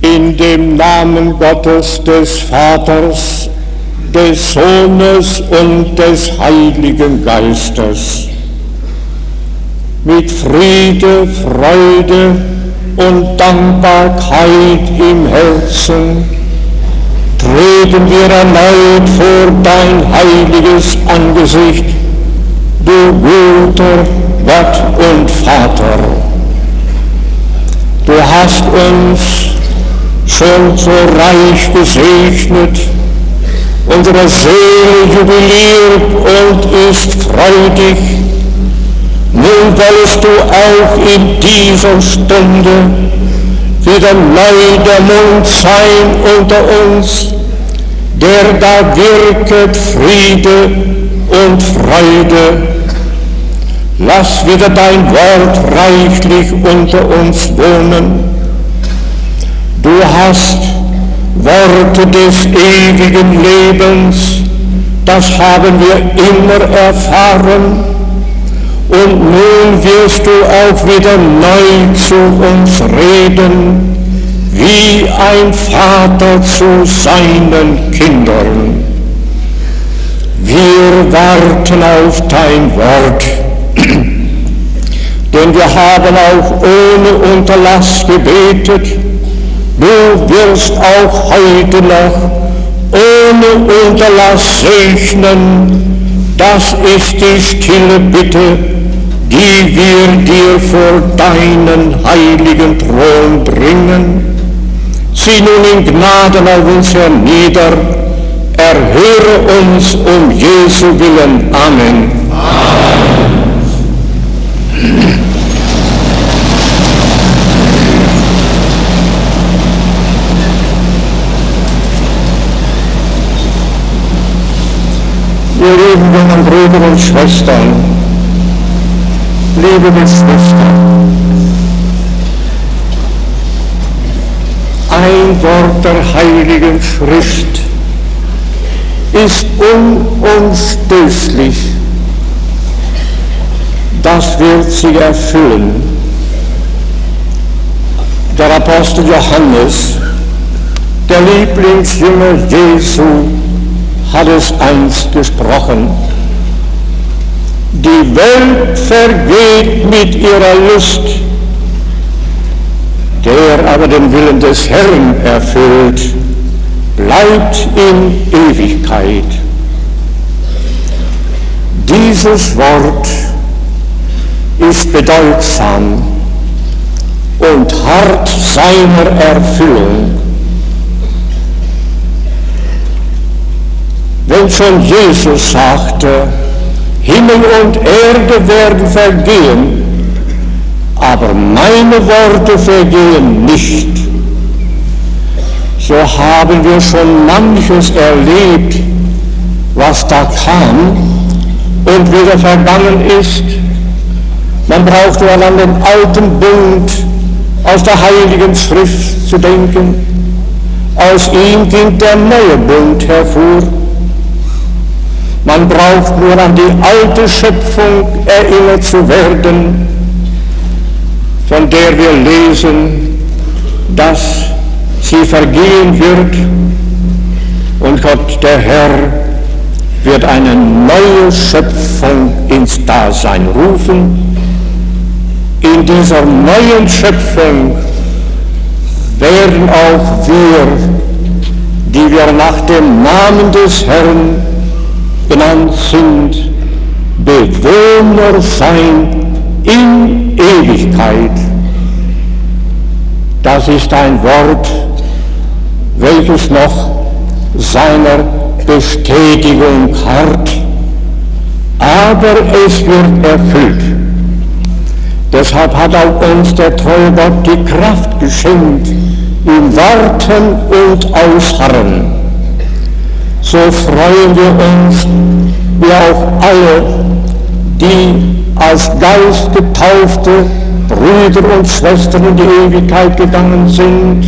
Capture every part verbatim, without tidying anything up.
In dem Namen Gottes, des Vaters, des Sohnes und des Heiligen Geistes. Mit Friede, Freude und Dankbarkeit im Herzen treten wir erneut vor dein heiliges Angesicht, du guter Gott und Vater. Du hast uns schon so reich gesegnet, unsere Seele jubiliert und ist freudig. Nun wolltest du auch in dieser Stunde wieder neu der Mund sein unter uns, der da wirket Friede und Freude. Lass wieder dein Wort reichlich unter uns wohnen. Du hast Worte des ewigen Lebens, das haben wir immer erfahren, und nun wirst du auch wieder neu zu uns reden, wie ein Vater zu seinen Kindern. Wir warten auf dein Wort, denn wir haben auch ohne Unterlass gebetet. Du wirst auch heute noch ohne Unterlass segnen. Das ist die stille Bitte, die wir dir vor deinen heiligen Thron bringen. Sieh nun in Gnaden auf uns hernieder, erhöre uns um Jesu willen. Amen. Amen. Ihr lieben jungen Brüder und Schwestern, liebe Geschwister, ein Wort der heiligen Schrift ist unumstößlich, das wird sie erfüllen. Der Apostel Johannes, der Lieblingsjünger Jesu, hat es einst gesprochen: Die Welt vergeht mit ihrer Lust, der aber den Willen des Herrn erfüllt, bleibt in Ewigkeit. Dieses Wort ist bedeutsam und hart seiner Erfüllung. Wenn schon Jesus sagte, Himmel und Erde werden vergehen, aber meine Worte vergehen nicht, so haben wir schon manches erlebt, was da kam und wieder vergangen ist. Man braucht nur an den alten Bund aus der Heiligen Schrift zu denken. Aus ihm ging der neue Bund hervor. Man braucht nur an die alte Schöpfung erinnert zu werden, von der wir lesen, dass sie vergehen wird und Gott, der Herr, wird eine neue Schöpfung ins Dasein rufen. In dieser neuen Schöpfung werden auch wir, die wir nach dem Namen des Herrn benannt sind, Bewohner sein in Ewigkeit. Das ist ein Wort, welches noch seiner Bestätigung harrt, aber es wird erfüllt. Deshalb hat auch uns der treue Gott die Kraft geschenkt, im Warten und Ausharren. So freuen wir uns, wie auch alle, die als Geist getaufte Brüder und Schwestern in die Ewigkeit gegangen sind,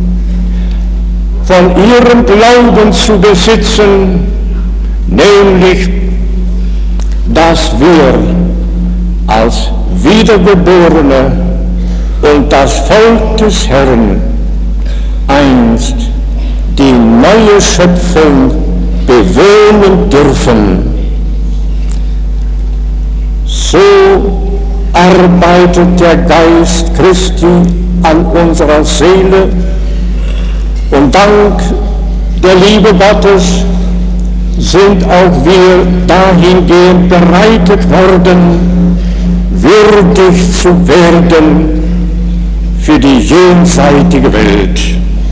von ihrem Glauben zu besitzen, nämlich, dass wir als Wiedergeborene und das Volk des Herrn einst die neue Schöpfung bewohnen dürfen. So arbeitet der Geist Christi an unserer Seele und dank der Liebe Gottes sind auch wir dahingehend bereitet worden, würdig zu werden für die jenseitige Welt.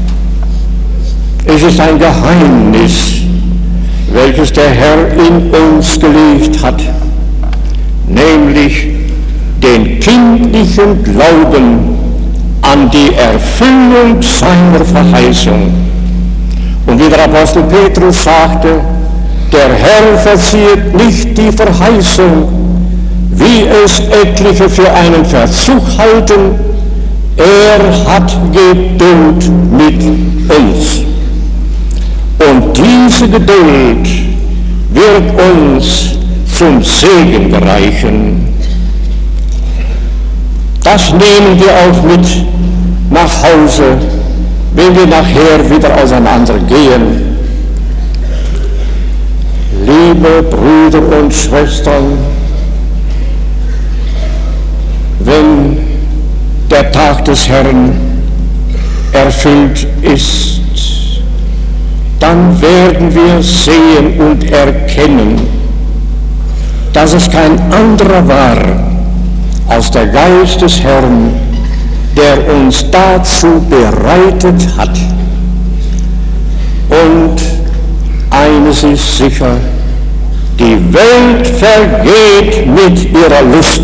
Es ist ein Geheimnis, welches der Herr in uns gelegt hat, nämlich den kindlichen Glauben an die Erfüllung seiner Verheißung. Und wie der Apostel Petrus sagte, der Herr verzieht nicht die Verheißung, wie es etliche für einen Verzug halten, er hat Geduld mit uns. Und diese Geduld wird uns zum Segen gereichen. Das nehmen wir auch mit nach Hause, wenn wir nachher wieder auseinander gehen. Liebe Brüder und Schwestern, wenn der Tag des Herrn erfüllt ist, dann werden wir sehen und erkennen, dass es kein anderer war als der Geist des Herrn, der uns dazu bereitet hat. Und eines ist sicher, die Welt vergeht mit ihrer Lust.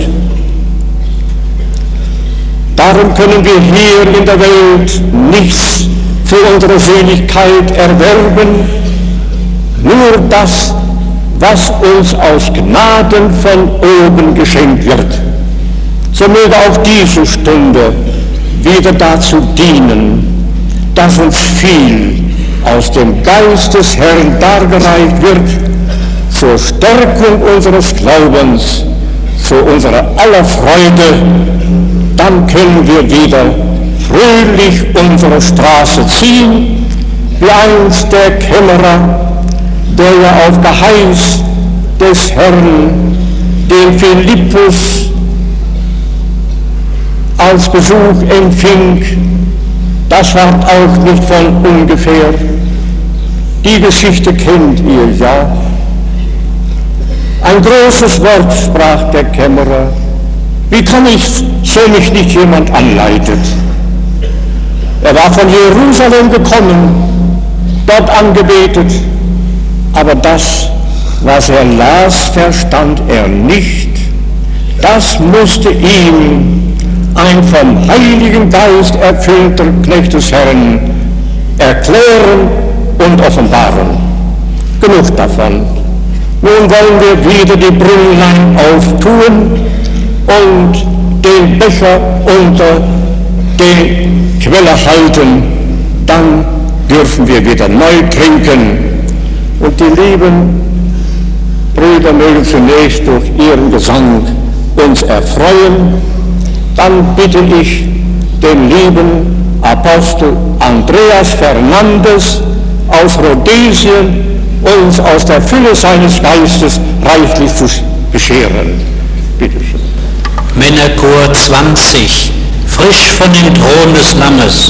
Darum können wir hier in der Welt nichts für unsere Seligkeit erwerben, nur das, was uns aus Gnaden von oben geschenkt wird. So möge auch diese Stunde wieder dazu dienen, dass uns viel aus dem Geist des Herrn dargereicht wird, zur Stärkung unseres Glaubens, zu unserer aller Freude. Dann können wir wieder fröhlich unsere Straße ziehen, wie einst der Kämmerer, der ja auf Geheiß des Herrn den Philippus als Besuch empfing. Das war auch nicht von ungefähr. Die Geschichte kennt ihr ja. Ein großes Wort sprach der Kämmerer. Wie kann ich, so mich nicht jemand anleitet? Er war von Jerusalem gekommen, dort angebetet, aber das, was er las, verstand er nicht. Das musste ihm ein vom Heiligen Geist erfüllter Knecht des Herrn erklären und offenbaren. Genug davon. Nun wollen wir wieder die Brünnlein auftun und den Becher unter die Quelle halten. Dann dürfen wir wieder neu trinken. Und die lieben Brüder mögen zunächst durch ihren Gesang uns erfreuen. Dann bitte ich den lieben Apostel Andreas Fernandes aus Rhodesien, uns aus der Fülle seines Geistes reichlich zu bescheren. Bitte schön. Männerchor zwanzig, frisch von dem Thron des Lammes.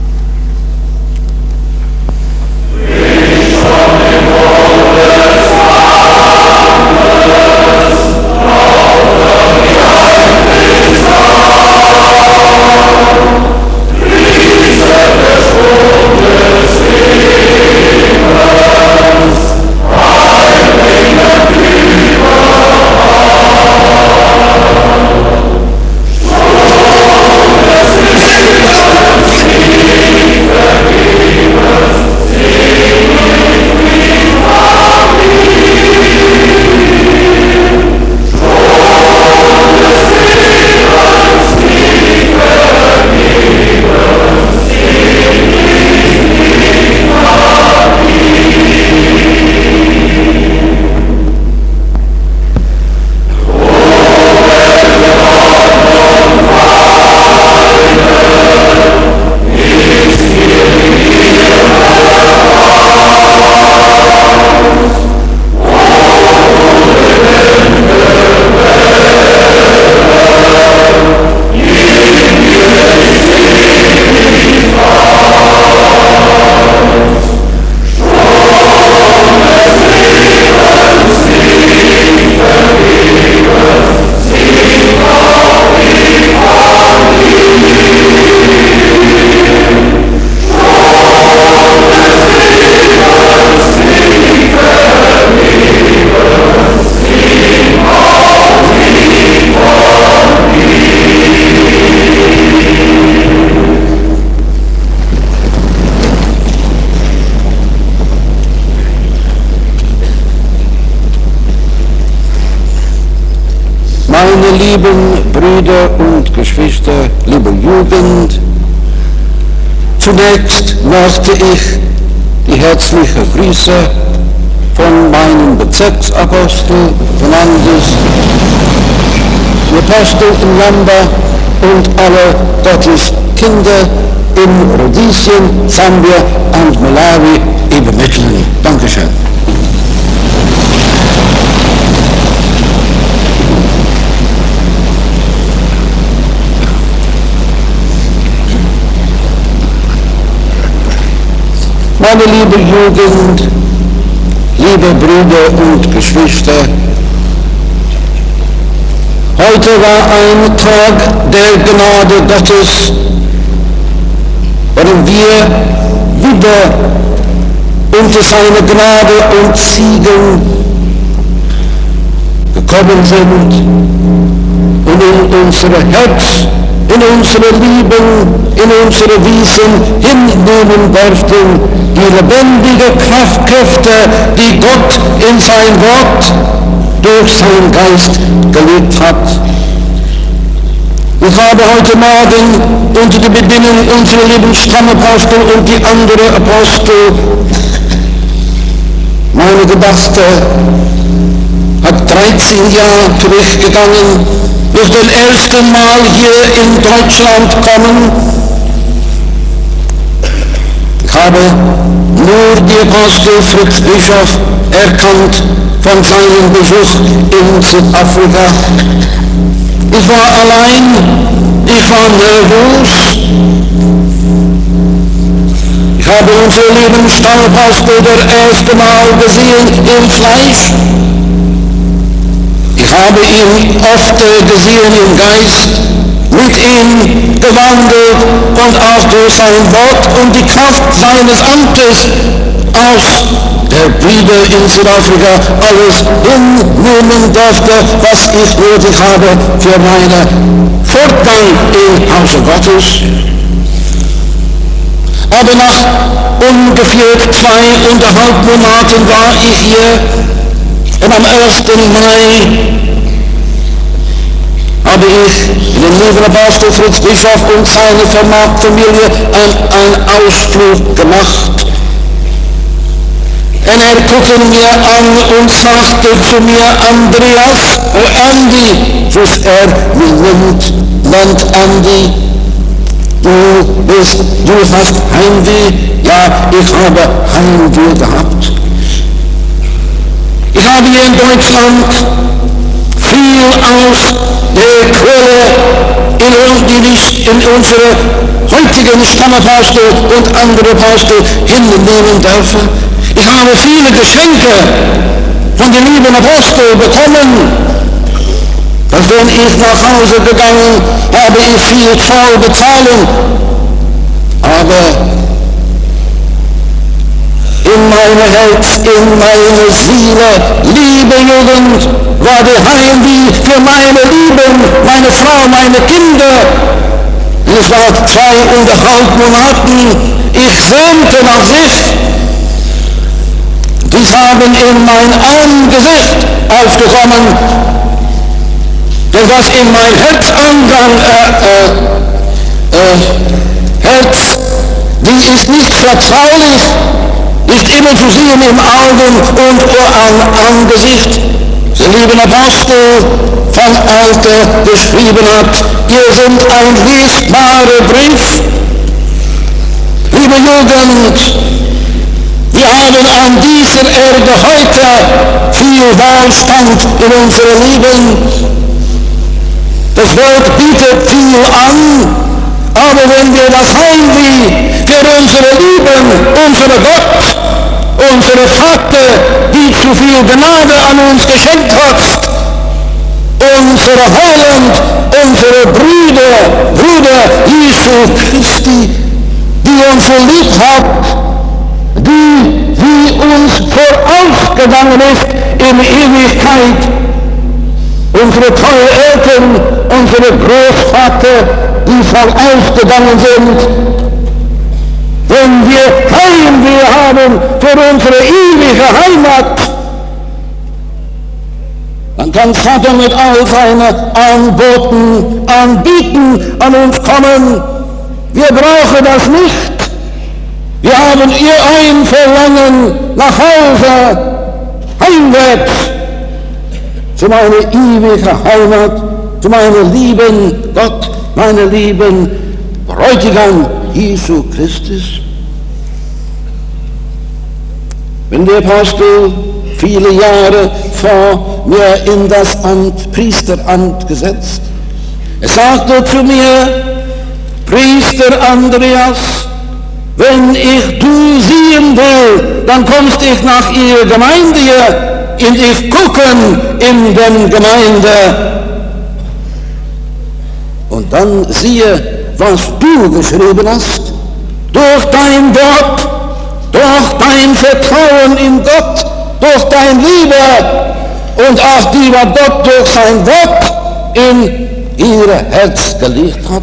Frisch von dem Thron des Lammes. Meine lieben Brüder und Geschwister, liebe Jugend, zunächst möchte ich die herzlichen Grüße von meinem Bezirksapostel von Andes, die Apostel in Lamba und alle Gottes Kinder in Rhodesien, Sambia und Malawi übermitteln. Dankeschön. Meine liebe Jugend, liebe Brüder und Geschwister, heute war ein Tag der Gnade Gottes, worin wir wieder unter seine Gnade und Segen gekommen sind und in unsere Herz, in unsere Lieben, in unsere Wiesen hinnehmen durften, die lebendige Kraftkräfte, die Gott in sein Wort durch seinen Geist gelegt hat. Ich habe heute Morgen unter der Bedingung unserer lieben Stammapostel und die anderen Apostel meine Gedachte hat dreizehn Jahre zurückgegangen, durch den ersten Mal hier in Deutschland kommen. Ich habe nur die Apostel Fritz Bischof erkannt von seinem Besuch in Südafrika. Ich war allein, ich war nervös. Ich habe unseren lieben Stammapostel das erste Mal gesehen im Fleisch. Ich habe ihn oft gesehen im Geist, mit ihm gewandelt und auch durch sein Wort und die Kraft seines Amtes aus der Brüder in Südafrika alles hinnehmen durfte, was ich nötig habe für meinen Fortgang im Hause Gottes. Aber nach ungefähr zweieinhalb Monaten war ich hier und am ersten Mai habe ich den lieben Apostel Fritz Bischof und seine Familie einen Ausflug gemacht. Und er guckte mir an und sagte zu mir, Andreas, oh Andy, was er mich nimmt, nennt Andy, du bist, du hast Heimweh. Ja, ich habe Heimweh gehabt. Ich habe hier in Deutschland viel aus der Quelle in, die in unsere heutigen Stammapostel und andere Apostel hinnehmen dürfen. Ich habe viele Geschenke von den lieben Aposteln bekommen. Und wenn ich nach Hause gegangen, habe ich viel Zoll bezahlen. Aber in meinem Herz, in meiner Seele, liebe Jugend, war der Heimweh für meine Lieben, meine Frau, meine Kinder. Es war zweieinhalb Monaten, ich sehnte nach sich. Dies haben in mein Angesicht aufgekommen. Das was in mein Herzangang, äh, äh, äh, Herz, die ist nicht vertraulich, nicht immer zu sehen im Augen und am Angesicht. Der liebe Apostel von Alter geschrieben hat, ihr seid ein lesbarer Brief. Liebe Jugend, wir haben an dieser Erde heute viel Wohlstand in unserem Leben. Das Wort bietet viel an, aber wenn wir das Heimweh für unsere Lieben, unsere Gott, unsere Vater, die zu viel Gnade an uns geschenkt hat, unsere Heiland, unsere Brüder, Brüder Jesu Christi, die uns so lieb hat, die, die uns vorausgegangen ist in Ewigkeit, unsere treuen Eltern, unsere Großvater, die vorausgegangen sind, wenn wir Heimweh haben für unsere ewige Heimat, dann kann Satan mit all seinen Anboten, Anbieten an uns kommen. Wir brauchen das nicht. Wir haben ihr ein Verlangen nach Hause, heimwärts, zu meiner ewigen Heimat, zu meinem lieben Gott, meinem lieben Bräutigam Jesu Christus. Wenn der Apostel viele Jahre vor mir in das Amt, Priesteramt gesetzt, er sagte zu mir: Priester Andreas, wenn ich du sehen will, dann kommst ich nach ihrer Gemeinde hier und ich gucken in der Gemeinde. Und dann siehe, was du geschrieben hast, durch dein Wort, durch dein Vertrauen in Gott, durch dein Liebe und auch die, was Gott durch sein Wort in ihr Herz gelegt hat.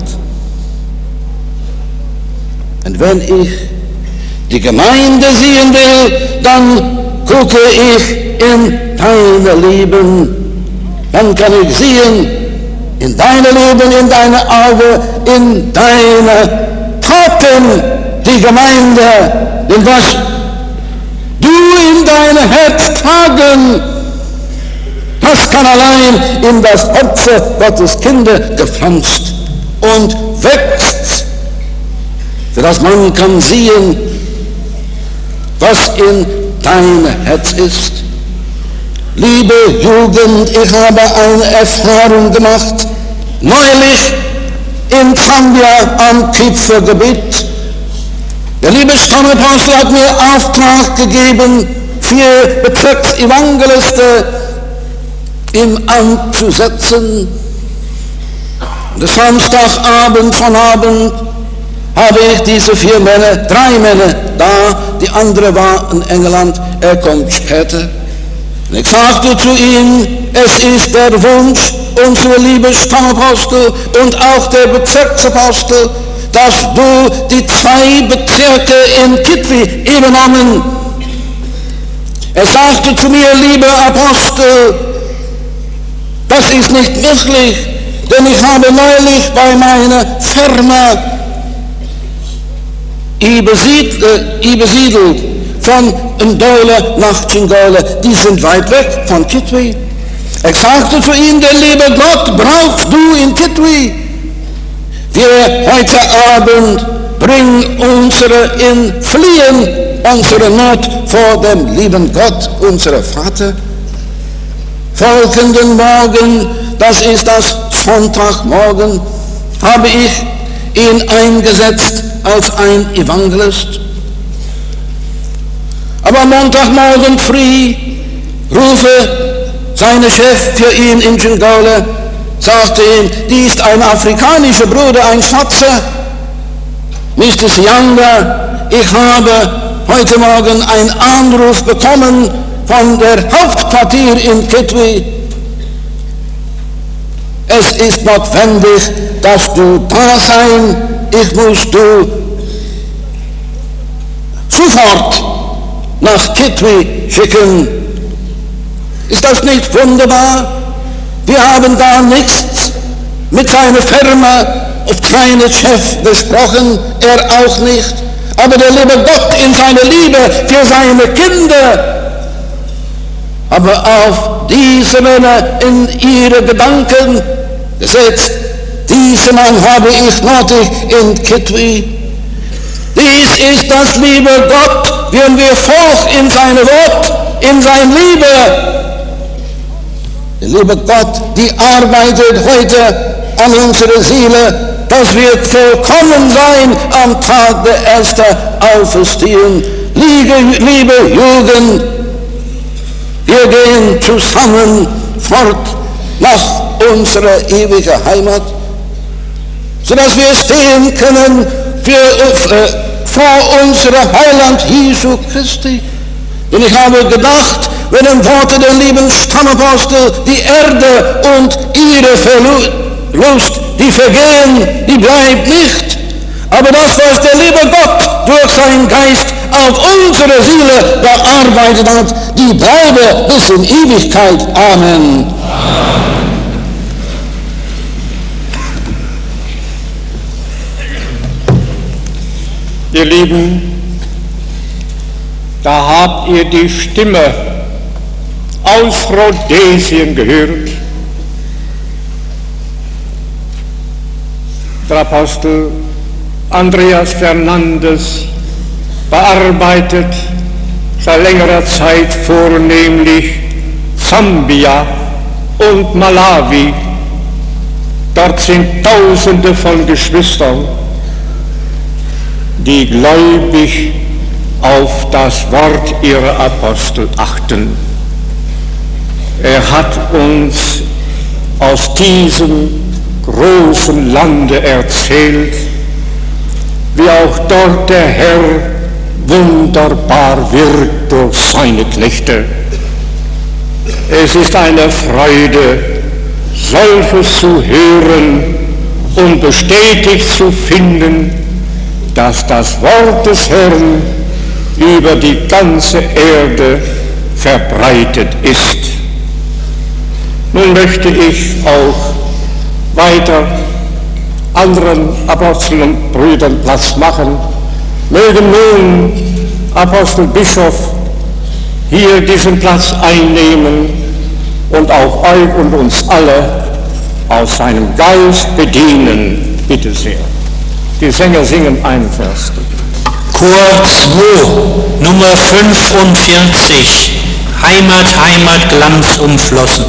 Und wenn ich die Gemeinde sehen will, dann gucke ich in dein Leben. Dann kann ich sehen, in deinem Leben, in deine Augen, in deine Taten, die Gemeinde, denn was du in dein Herz tragen, das kann allein in das Herz Gottes Kinder gepflanzt und wächst, sodass man kann sehen, was in deinem Herz ist. Liebe Jugend, ich habe eine Erfahrung gemacht, neulich in Zambia am Kipfergebiet. Der liebe Stammapostel hat mir Auftrag gegeben, vier Bezirksevangelisten im Amt zu setzen. Und Samstagabend von Abend habe ich diese vier Männer, drei Männer da, die andere war in England, er kommt später. Und ich sagte zu ihm, es ist der Wunsch unserer lieben Stammapostel und auch der Bezirksapostel, dass du die zwei Bezirke in Kitwe übernommen. Er sagte zu mir, lieber Apostel, das ist nicht möglich, denn ich habe neulich bei meiner Firma übersiedelt von Ndola nach Chingola. Die sind weit weg von Kitwe. Ich sagte zu ihm, der liebe Gott brauchst du in Kitwe. Wir heute Abend bringen unsere in Fliehen, unsere Not vor dem lieben Gott, unser Vater. Folgenden Morgen, das ist das Sonntagmorgen, habe ich ihn eingesetzt als ein Evangelist. Aber Montagmorgen früh rufe seine Chef für ihn in Chingola, sagte ihm, die ist ein afrikanischer Bruder, ein Schwarzer, Mister Sianga, ich habe heute Morgen einen Anruf bekommen von der Hauptquartier in Kitwe. Es ist notwendig, dass du da sein, ich muss du sofort nach Kitwe schicken. Ist das nicht wunderbar? Wir haben da nichts mit seiner Firma und seinem Chef besprochen, er auch nicht. Aber der liebe Gott in seiner Liebe für seine Kinder, aber auf diese Männer in ihre Gedanken gesetzt, diesen Mann habe ich nötig in Kitwe. Dies ist das liebe Gott, wenn wir folgen in seine Wort, in seine Liebe. Der liebe Gott, die arbeitet heute an unserer Seele, dass wir vollkommen sein am Tag der ersten Auferstehung. Liebe, liebe Jugend, wir gehen zusammen fort nach unserer ewigen Heimat, sodass wir stehen können für, äh, vor unserem Heiland Jesu Christi. Und ich habe gedacht, wenn im Worte der lieben Stammapostel die Erde und ihre Verlust, die vergehen, die bleibt nicht. Aber das, was der liebe Gott durch seinen Geist auf unsere Seele bearbeitet hat, die bleibe bis in Ewigkeit. Amen. Ihr Lieben, da habt ihr die Stimme aus Rhodesien gehört. Der Apostel Andreas Fernandes bearbeitet seit längerer Zeit vornehmlich Sambia und Malawi. Dort sind Tausende von Geschwistern, die gläubig auf das Wort ihrer Apostel achten. Er hat uns aus diesem großen Lande erzählt, wie auch dort der Herr wunderbar wirkt durch seine Knechte. Es ist eine Freude, solches zu hören und bestätigt zu finden, dass das Wort des Herrn über die ganze Erde verbreitet ist. Nun möchte ich auch weiter anderen Aposteln und Brüdern Platz machen. Mögen nun Apostel Bischof hier diesen Platz einnehmen und auch euch und uns alle aus seinem Geist bedienen. Bitte sehr. Die Sänger singen einen Vers. Chor zwei, Nummer fünfundvierzig, Heimat, Heimat, Glanz umflossen.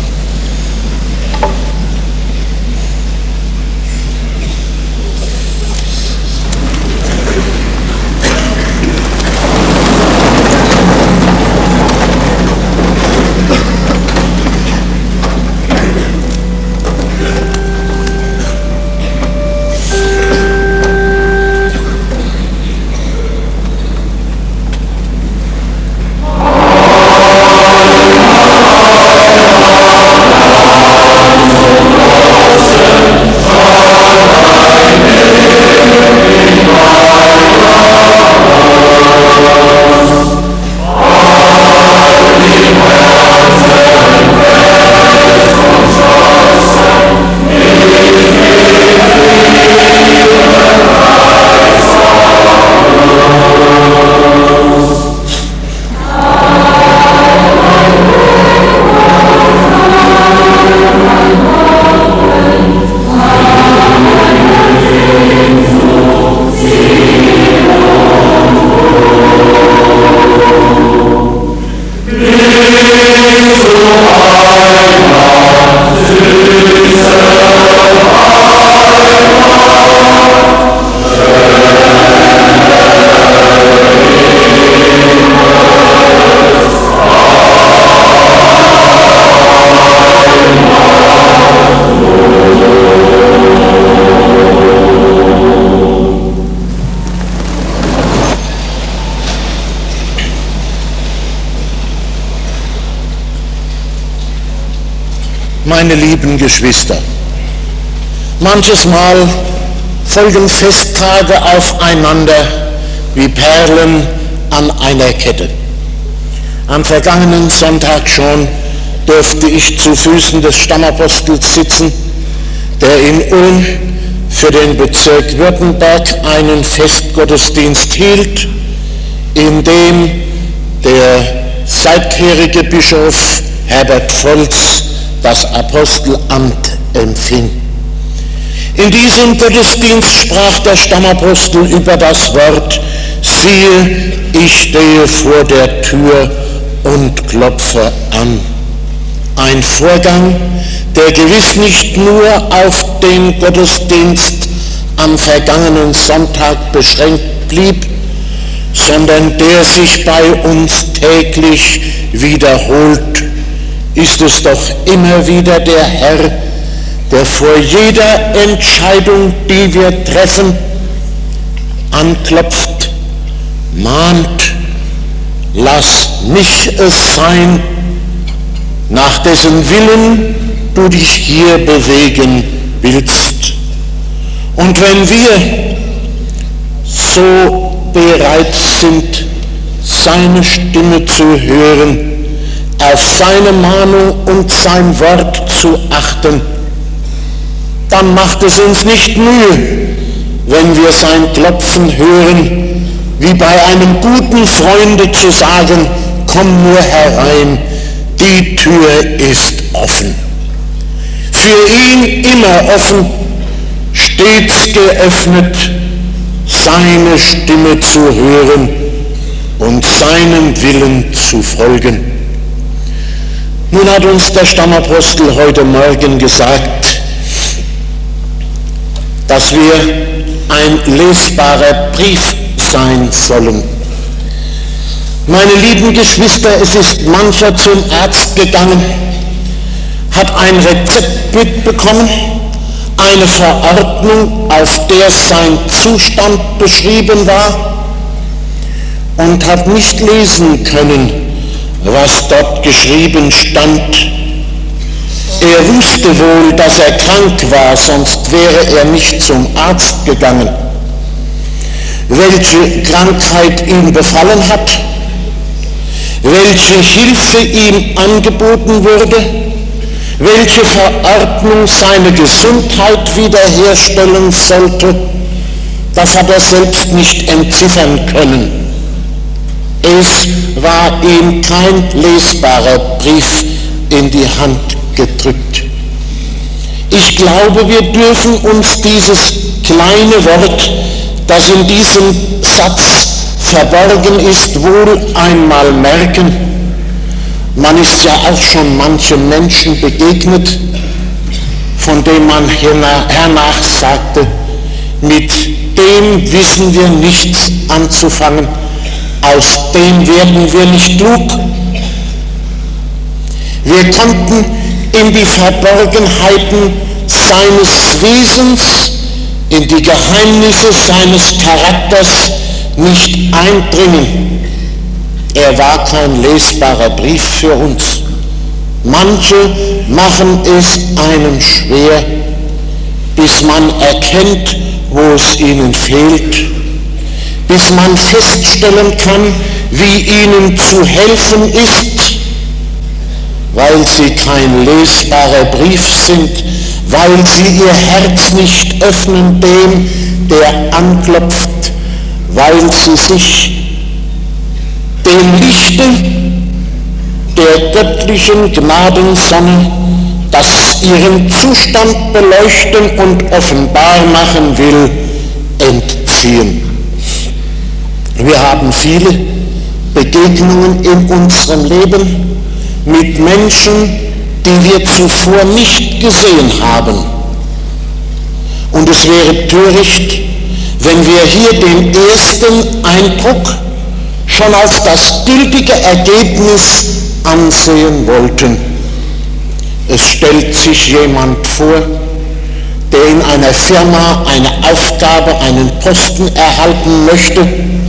Meine lieben Geschwister, manches Mal folgen Festtage aufeinander wie Perlen an einer Kette. Am vergangenen Sonntag schon durfte ich zu Füßen des Stammapostels sitzen, der in Ulm für den Bezirk Württemberg einen Festgottesdienst hielt, in dem der seitherige Bischof Herbert Volz das Apostelamt empfing. In diesem Gottesdienst sprach der Stammapostel über das Wort: Siehe, ich stehe vor der Tür und klopfe an. Ein Vorgang, der gewiss nicht nur auf den Gottesdienst am vergangenen Sonntag beschränkt blieb, sondern der sich bei uns täglich wiederholt. Ist es doch immer wieder der Herr, der vor jeder Entscheidung, die wir treffen, anklopft, mahnt: Lass mich es sein, nach dessen Willen du dich hier bewegen willst. Und wenn wir so bereit sind, seine Stimme zu hören, auf seine Mahnung und sein Wort zu achten, dann macht es uns nicht Mühe, wenn wir sein Klopfen hören, wie bei einem guten Freunde zu sagen, komm nur herein, die Tür ist offen. Für ihn immer offen, stets geöffnet, seine Stimme zu hören und seinem Willen zu folgen. Nun hat uns der Stammapostel heute Morgen gesagt, dass wir ein lesbarer Brief sein sollen. Meine lieben Geschwister, es ist mancher zum Arzt gegangen, hat ein Rezept mitbekommen, eine Verordnung, auf der sein Zustand beschrieben war, und hat nicht lesen können, was dort geschrieben stand. Er wusste wohl, dass er krank war, sonst wäre er nicht zum Arzt gegangen. Welche Krankheit ihm befallen hat, welche Hilfe ihm angeboten wurde, welche Verordnung seine Gesundheit wiederherstellen sollte, das hat er selbst nicht entziffern können. Es war ihm kein lesbarer Brief in die Hand gedrückt. Ich glaube, wir dürfen uns dieses kleine Wort, das in diesem Satz verborgen ist, wohl einmal merken. Man ist ja auch schon manchem Menschen begegnet, von dem man hernach sagte, mit dem wissen wir nichts anzufangen, aus dem werden wir nicht klug. Wir konnten in die Verborgenheiten seines Wesens, in die Geheimnisse seines Charakters nicht eindringen. Er war kein lesbarer Brief für uns. Manche machen es einem schwer, bis man erkennt, wo es ihnen fehlt, bis man feststellen kann, wie ihnen zu helfen ist, weil sie kein lesbarer Brief sind, weil sie ihr Herz nicht öffnen dem, der anklopft, weil sie sich dem Lichte der göttlichen Gnadensonne, das ihren Zustand beleuchten und offenbar machen will, entziehen. Wir haben viele Begegnungen in unserem Leben mit Menschen, die wir zuvor nicht gesehen haben. Und es wäre töricht, wenn wir hier den ersten Eindruck schon als das gültige Ergebnis ansehen wollten. Es stellt sich jemand vor, der in einer Firma eine Aufgabe, einen Posten erhalten möchte.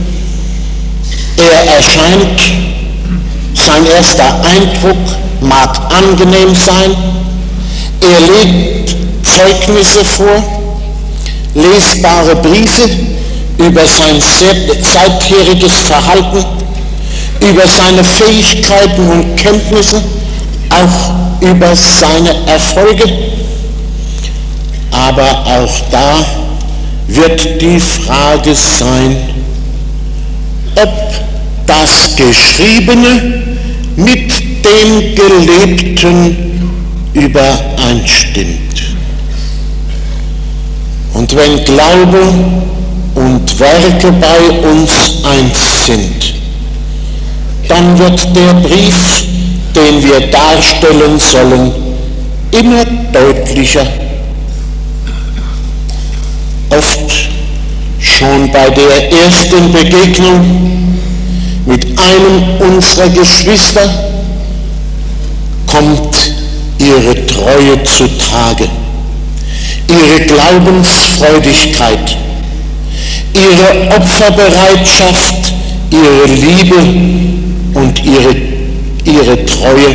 Er erscheint, sein erster Eindruck mag angenehm sein, er legt Zeugnisse vor, lesbare Briefe über sein seitheriges Verhalten, über seine Fähigkeiten und Kenntnisse, auch über seine Erfolge. Aber auch da wird die Frage sein, ob das Geschriebene mit dem Gelebten übereinstimmt. Und wenn Glaube und Werke bei uns eins sind, dann wird der Brief, den wir darstellen sollen, immer deutlicher. Oft schon bei der ersten Begegnung mit einem unserer Geschwister kommt ihre Treue zutage, ihre Glaubensfreudigkeit, ihre Opferbereitschaft, ihre Liebe und ihre, ihre Treue.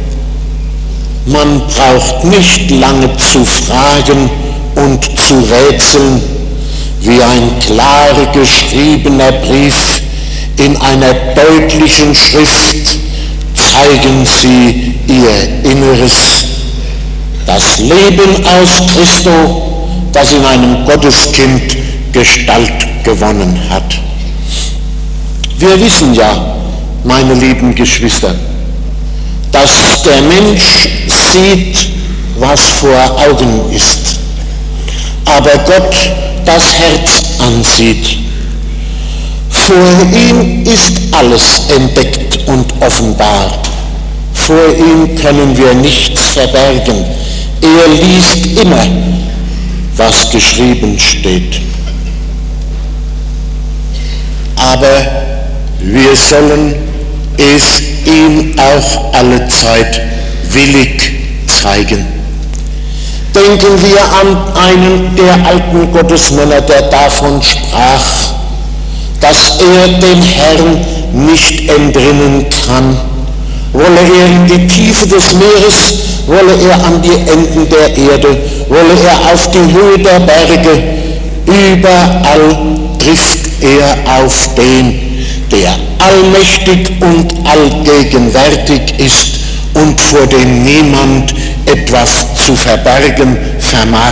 Man braucht nicht lange zu fragen und zu rätseln, wie ein klar geschriebener Brief in einer deutlichen Schrift zeigen sie ihr Inneres, das Leben aus Christo, das in einem Gotteskind Gestalt gewonnen hat. Wir wissen ja, meine lieben Geschwister, dass der Mensch sieht, was vor Augen ist, aber Gott das Herz ansieht. Vor ihm ist alles entdeckt und offenbar. Vor ihm können wir nichts verbergen. Er liest immer, was geschrieben steht. Aber wir sollen es ihm auch alle Zeit willig zeigen. Denken wir an einen der alten Gottesmänner, der davon sprach, dass er dem Herrn nicht entrinnen kann. Wolle er in die Tiefe des Meeres, wolle er an die Enden der Erde, wolle er auf die Höhe der Berge, überall trifft er auf den, der allmächtig und allgegenwärtig ist und vor dem niemand etwas zu verbergen vermag.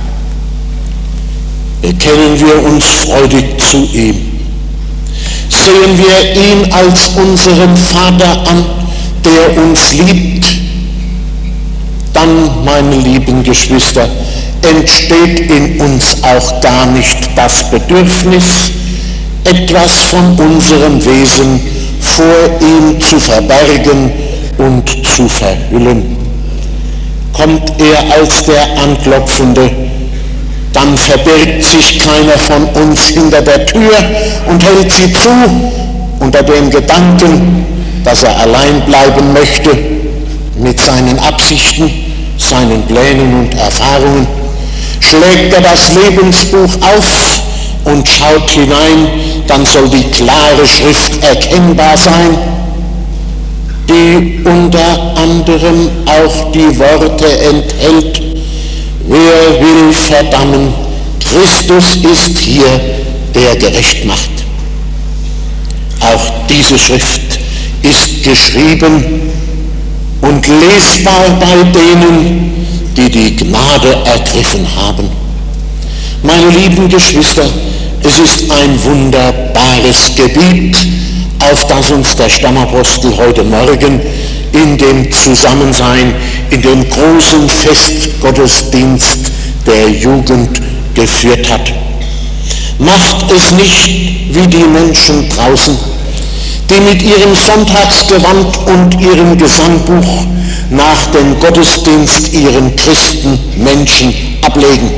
Bekennen wir uns freudig zu ihm. Sehen wir ihn als unseren Vater an, der uns liebt, dann, meine lieben Geschwister, entsteht in uns auch gar nicht das Bedürfnis, etwas von unserem Wesen vor ihm zu verbergen und zu verhüllen. Kommt er als der Anklopfende, dann verbirgt sich keiner von uns hinter der Tür und hält sie zu, unter dem Gedanken, dass er allein bleiben möchte mit seinen Absichten, seinen Plänen und Erfahrungen. Schlägt er das Lebensbuch auf und schaut hinein, dann soll die klare Schrift erkennbar sein, die unter anderem auch die Worte enthält: Wer will verdammen? Christus ist hier, der gerecht macht. Auch diese Schrift ist geschrieben und lesbar bei denen, die die Gnade ergriffen haben. Meine lieben Geschwister, es ist ein wunderbares Gebiet, auf das uns der Stammapostel heute Morgen in dem Zusammensein, in dem großen Festgottesdienst der Jugend geführt hat. Macht es nicht wie die Menschen draußen, die mit ihrem Sonntagsgewand und ihrem Gesangbuch nach dem Gottesdienst ihren Christenmenschen ablegen.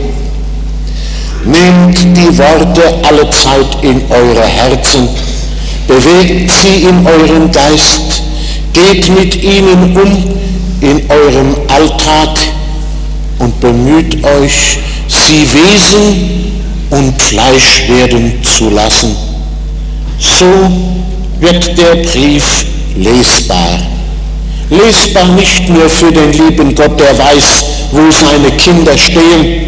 Nehmt die Worte allezeit in eure Herzen, bewegt sie in euren Geist, geht mit ihnen um in eurem Alltag und bemüht euch, sie Wesen und Fleisch werden zu lassen. So wird der Brief lesbar. Lesbar nicht nur für den lieben Gott, der weiß, wo seine Kinder stehen,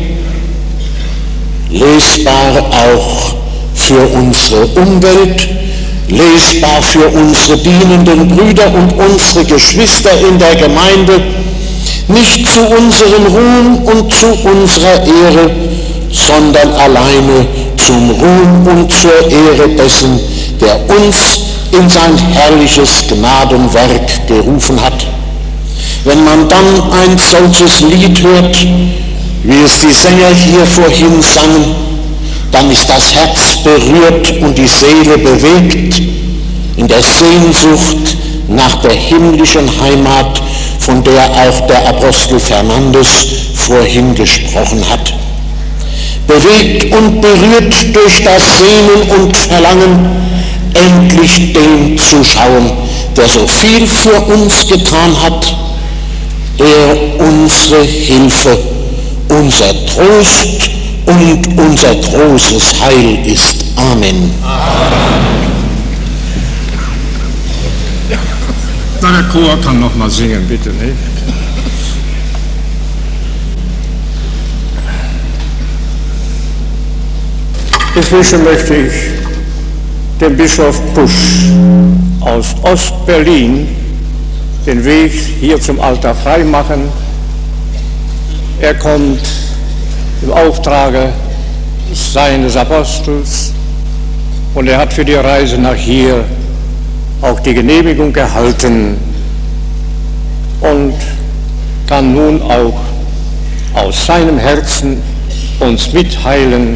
lesbar auch für unsere Umwelt, lesbar für unsere dienenden Brüder und unsere Geschwister in der Gemeinde, nicht zu unserem Ruhm und zu unserer Ehre, sondern alleine zum Ruhm und zur Ehre dessen, der uns in sein herrliches Gnadenwerk gerufen hat. Wenn man dann ein solches Lied hört, wie es die Sänger hier vorhin sangen, dann ist das Herz berührt und die Seele bewegt in der Sehnsucht nach der himmlischen Heimat, von der auch der Apostel Fernandes vorhin gesprochen hat. Bewegt und berührt durch das Sehnen und Verlangen, endlich den zu schauen, der so viel für uns getan hat, der unsere Hilfe, unser Trost und unser großes Heil ist. Amen. Amen. Na, der Chor kann noch mal singen, bitte, nicht? Inzwischen möchte ich den Bischof Busch aus Ostberlin den Weg hier zum Altar frei machen. Er kommt im Auftrage seines Apostels und er hat für die Reise nach hier auch die Genehmigung erhalten und kann nun auch aus seinem Herzen uns mitteilen,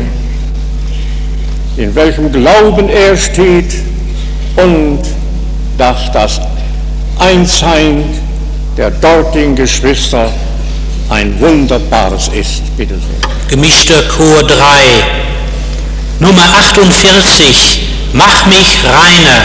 in welchem Glauben er steht und dass das Einssein der dortigen Geschwister ein wunderbares ist. Bitte sehr. Gemischter Chor drei, Nummer achtundvierzig, Mach mich reiner.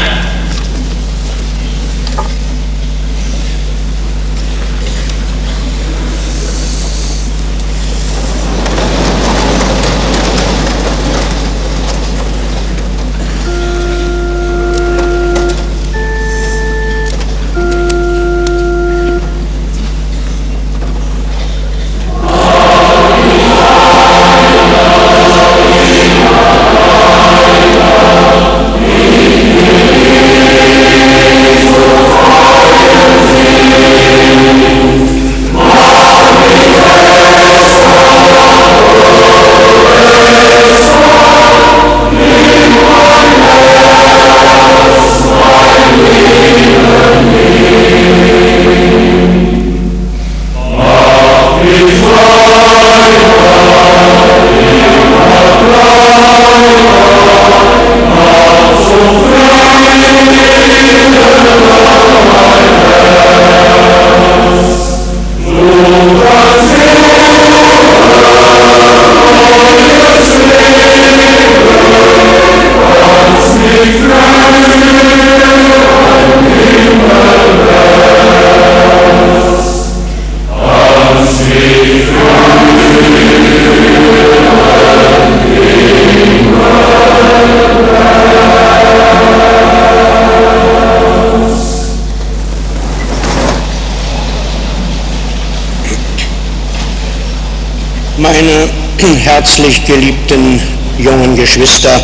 Meine herzlich geliebten jungen Geschwister,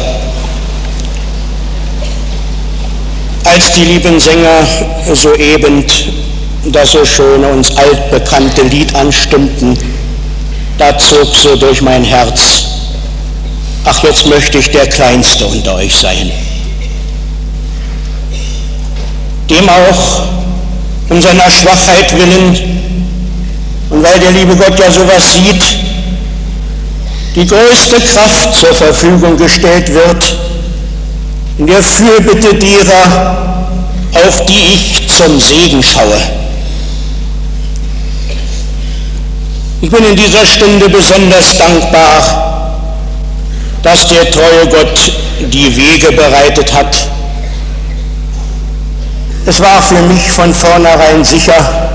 als die lieben Sänger soeben das so schöne, uns altbekannte Lied anstimmten, da zog so durch mein Herz, ach, jetzt möchte ich der Kleinste unter euch sein. Dem auch um seiner Schwachheit willen und weil der liebe Gott ja sowas sieht, die größte Kraft zur Verfügung gestellt wird, in der Fürbitte derer, auf die ich zum Segen schaue. Ich bin in dieser Stunde besonders dankbar, dass der treue Gott die Wege bereitet hat. Es war für mich von vornherein sicher,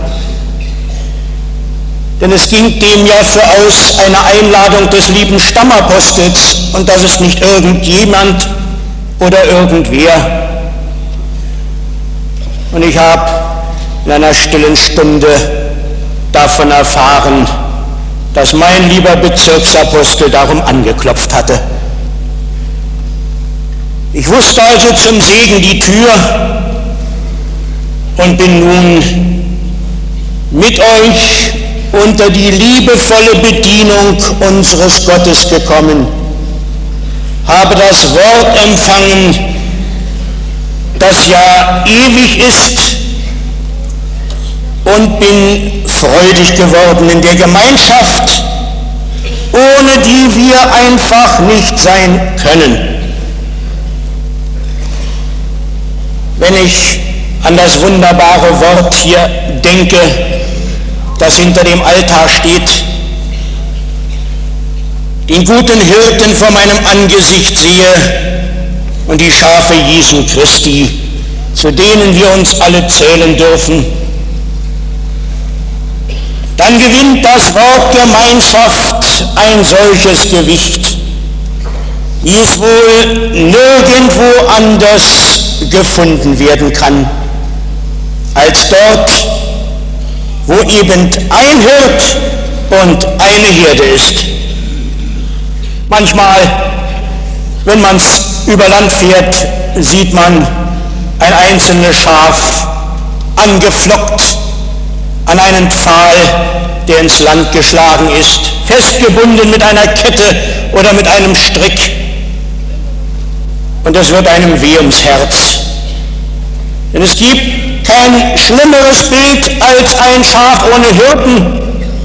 denn es ging dem ja voraus eine Einladung des lieben Stammapostels und das ist nicht irgendjemand oder irgendwer. Und ich habe in einer stillen Stunde davon erfahren, dass mein lieber Bezirksapostel darum angeklopft hatte. Ich wusste also zum Segen die Tür und bin nun mit euch unter die liebevolle Bedienung unseres Gottes gekommen, habe das Wort empfangen, das ja ewig ist, und bin freudig geworden in der Gemeinschaft, ohne die wir einfach nicht sein können. Wenn ich an das wunderbare Wort hier denke, das hinter dem Altar steht, den guten Hirten vor meinem Angesicht sehe und die Schafe Jesu Christi, zu denen wir uns alle zählen dürfen, dann gewinnt das Wort Gemeinschaft ein solches Gewicht, wie es wohl nirgendwo anders gefunden werden kann, als dort, wo eben ein Hirt und eine Herde ist. Manchmal, wenn man über Land fährt, sieht man ein einzelnes Schaf angeflockt an einen Pfahl, der ins Land geschlagen ist, festgebunden mit einer Kette oder mit einem Strick. Und es wird einem weh ums Herz. Denn es gibt kein schlimmeres Bild als ein Schaf ohne Hirten,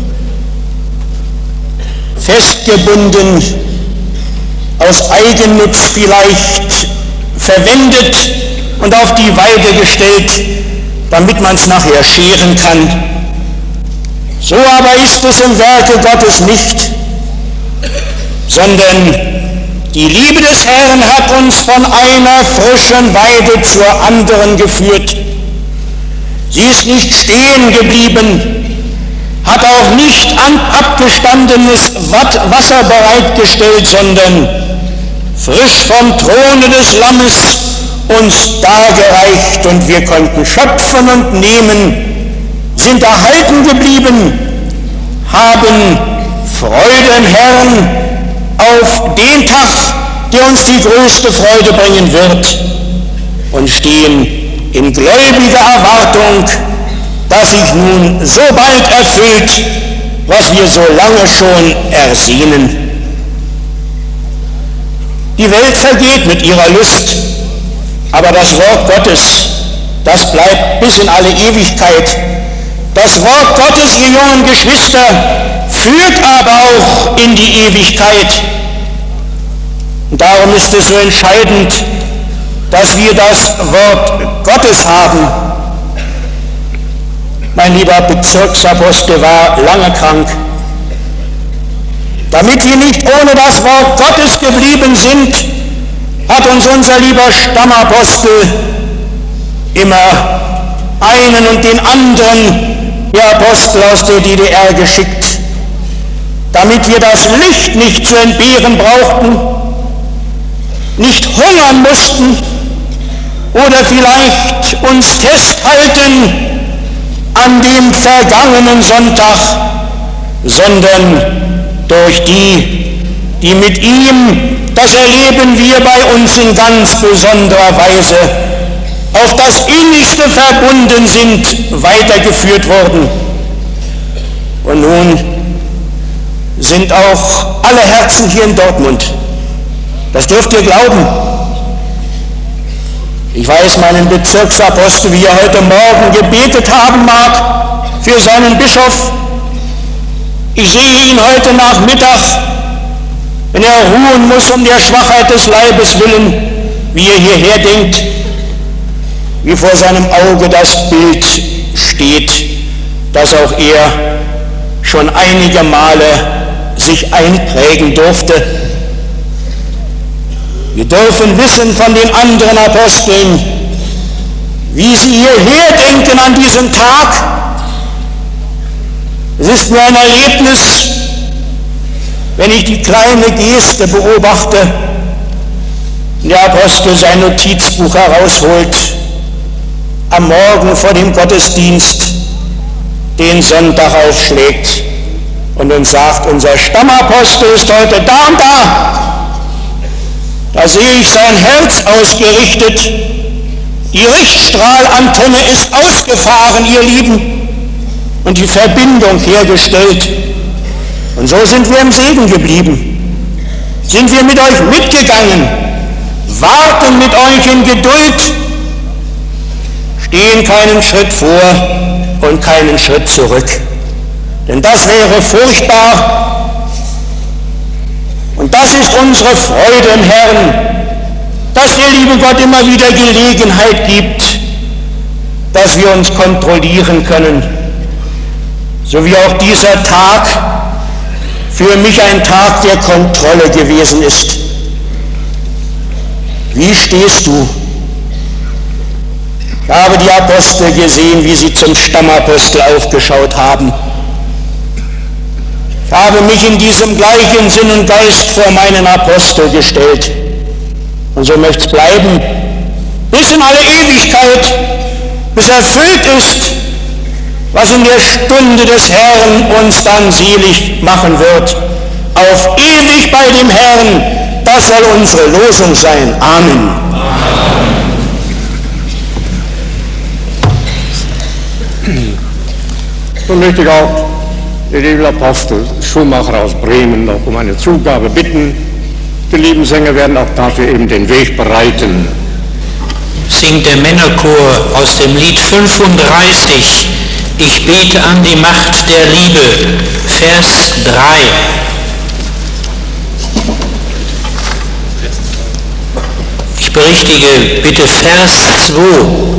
festgebunden, aus Eigennutz vielleicht verwendet und auf die Weide gestellt, damit man es nachher scheren kann. So aber ist es im Werke Gottes nicht, sondern die Liebe des Herrn hat uns von einer frischen Weide zur anderen geführt. Sie ist nicht stehen geblieben, hat auch nicht abgestandenes Wasser bereitgestellt, sondern frisch vom Throne des Lammes uns dargereicht, und wir konnten schöpfen und nehmen, sind erhalten geblieben, haben Freude im Herrn auf den Tag, der uns die größte Freude bringen wird, und stehen in gläubiger Erwartung, dass sich nun so bald erfüllt, was wir so lange schon ersehnen. Die Welt vergeht mit ihrer Lust, aber das Wort Gottes, das bleibt bis in alle Ewigkeit. Das Wort Gottes, ihr jungen Geschwister, führt aber auch in die Ewigkeit. Und darum ist es so entscheidend, dass wir das Wort Gottes haben. Mein lieber Bezirksapostel war lange krank. Damit wir nicht ohne das Wort Gottes geblieben sind, hat uns unser lieber Stammapostel immer einen und den anderen der Apostel aus der D D R geschickt, damit wir das Licht nicht zu entbehren brauchten, nicht hungern mussten oder vielleicht uns festhalten an dem vergangenen Sonntag, sondern durch die, die mit ihm, das erleben wir bei uns in ganz besonderer Weise, auf das Innigste verbunden sind, weitergeführt wurden. Und nun sind auch alle Herzen hier in Dortmund. Das dürft ihr glauben. Ich weiß meinen Bezirksapostel, wie er heute Morgen gebetet haben mag für seinen Bischof. Ich sehe ihn heute Nachmittag, wenn er ruhen muss um der Schwachheit des Leibes willen, wie er hierher denkt, wie vor seinem Auge das Bild steht, das auch er schon einige Male sich einprägen durfte. Wir dürfen wissen von den anderen Aposteln, wie sie hierher denken an diesen Tag. Es ist mir ein Erlebnis, wenn ich die kleine Geste beobachte, und der Apostel sein Notizbuch herausholt, am Morgen vor dem Gottesdienst den Sonntag aufschlägt und uns sagt, unser Stammapostel ist heute da und da. Da sehe ich sein Herz ausgerichtet, die Richtstrahlantenne ist ausgefahren, ihr Lieben, und die Verbindung hergestellt. Und so sind wir im Segen geblieben. Sind wir mit euch mitgegangen, warten mit euch in Geduld, stehen keinen Schritt vor und keinen Schritt zurück. Denn das wäre furchtbar. Und das ist unsere Freude im Herrn, dass der liebe Gott immer wieder Gelegenheit gibt, dass wir uns kontrollieren können. So wie auch dieser Tag für mich ein Tag der Kontrolle gewesen ist. Wie stehst du? Ich habe die Apostel gesehen, wie sie zum Stammapostel aufgeschaut haben. Ich habe mich in diesem gleichen Sinn und Geist vor meinen Apostel gestellt. Und so möchte es bleiben, bis in alle Ewigkeit, bis erfüllt ist, was in der Stunde des Herrn uns dann selig machen wird. Auf ewig bei dem Herrn, das soll unsere Losung sein. Amen. Amen. So möchte ich auch den lieben Apostel Schumacher aus Bremen noch um eine Zugabe bitten. Die lieben Sänger werden auch dafür eben den Weg bereiten. Singt der Männerchor aus dem Lied fünfunddreißig, Ich bete an die Macht der Liebe, Vers drei. Ich berichtige bitte Vers zwei.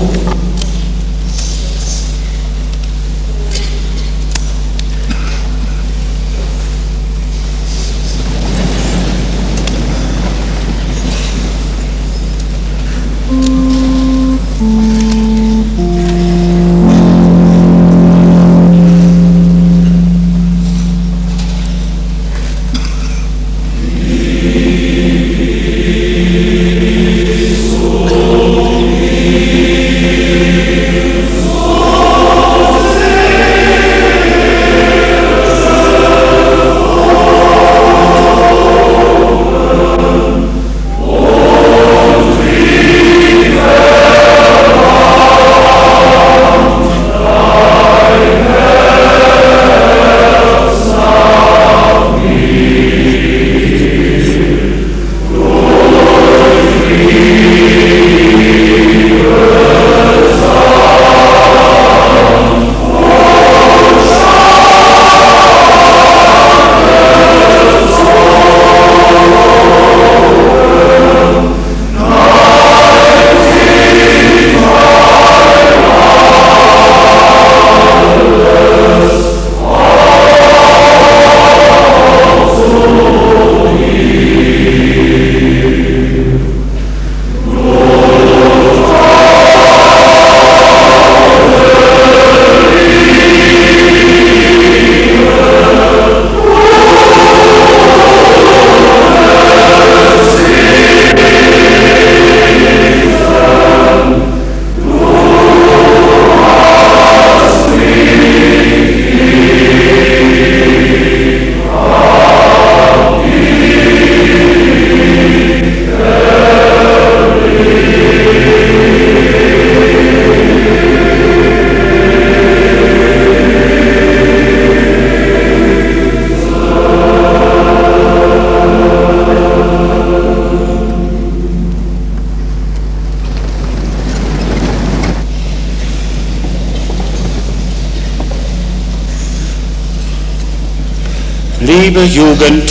Liebe Jugend,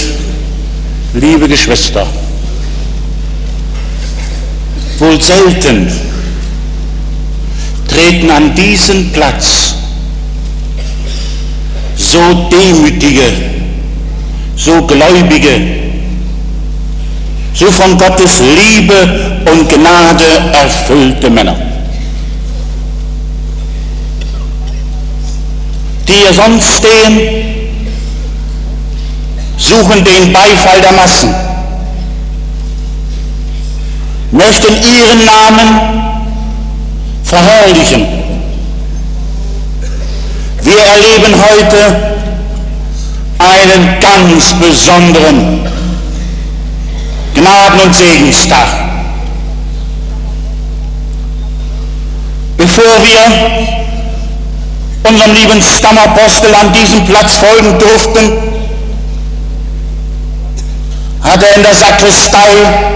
liebe Geschwister, wohl selten treten an diesen Platz so demütige, so gläubige, so von Gottes Liebe und Gnade erfüllte Männer, die hier sonst stehen, suchen den Beifall der Massen, möchten ihren Namen verherrlichen. Wir erleben heute einen ganz besonderen Gnaden- und Segenstag. Bevor wir unserem lieben Stammapostel an diesem Platz folgen durften, hat er in der Sakristei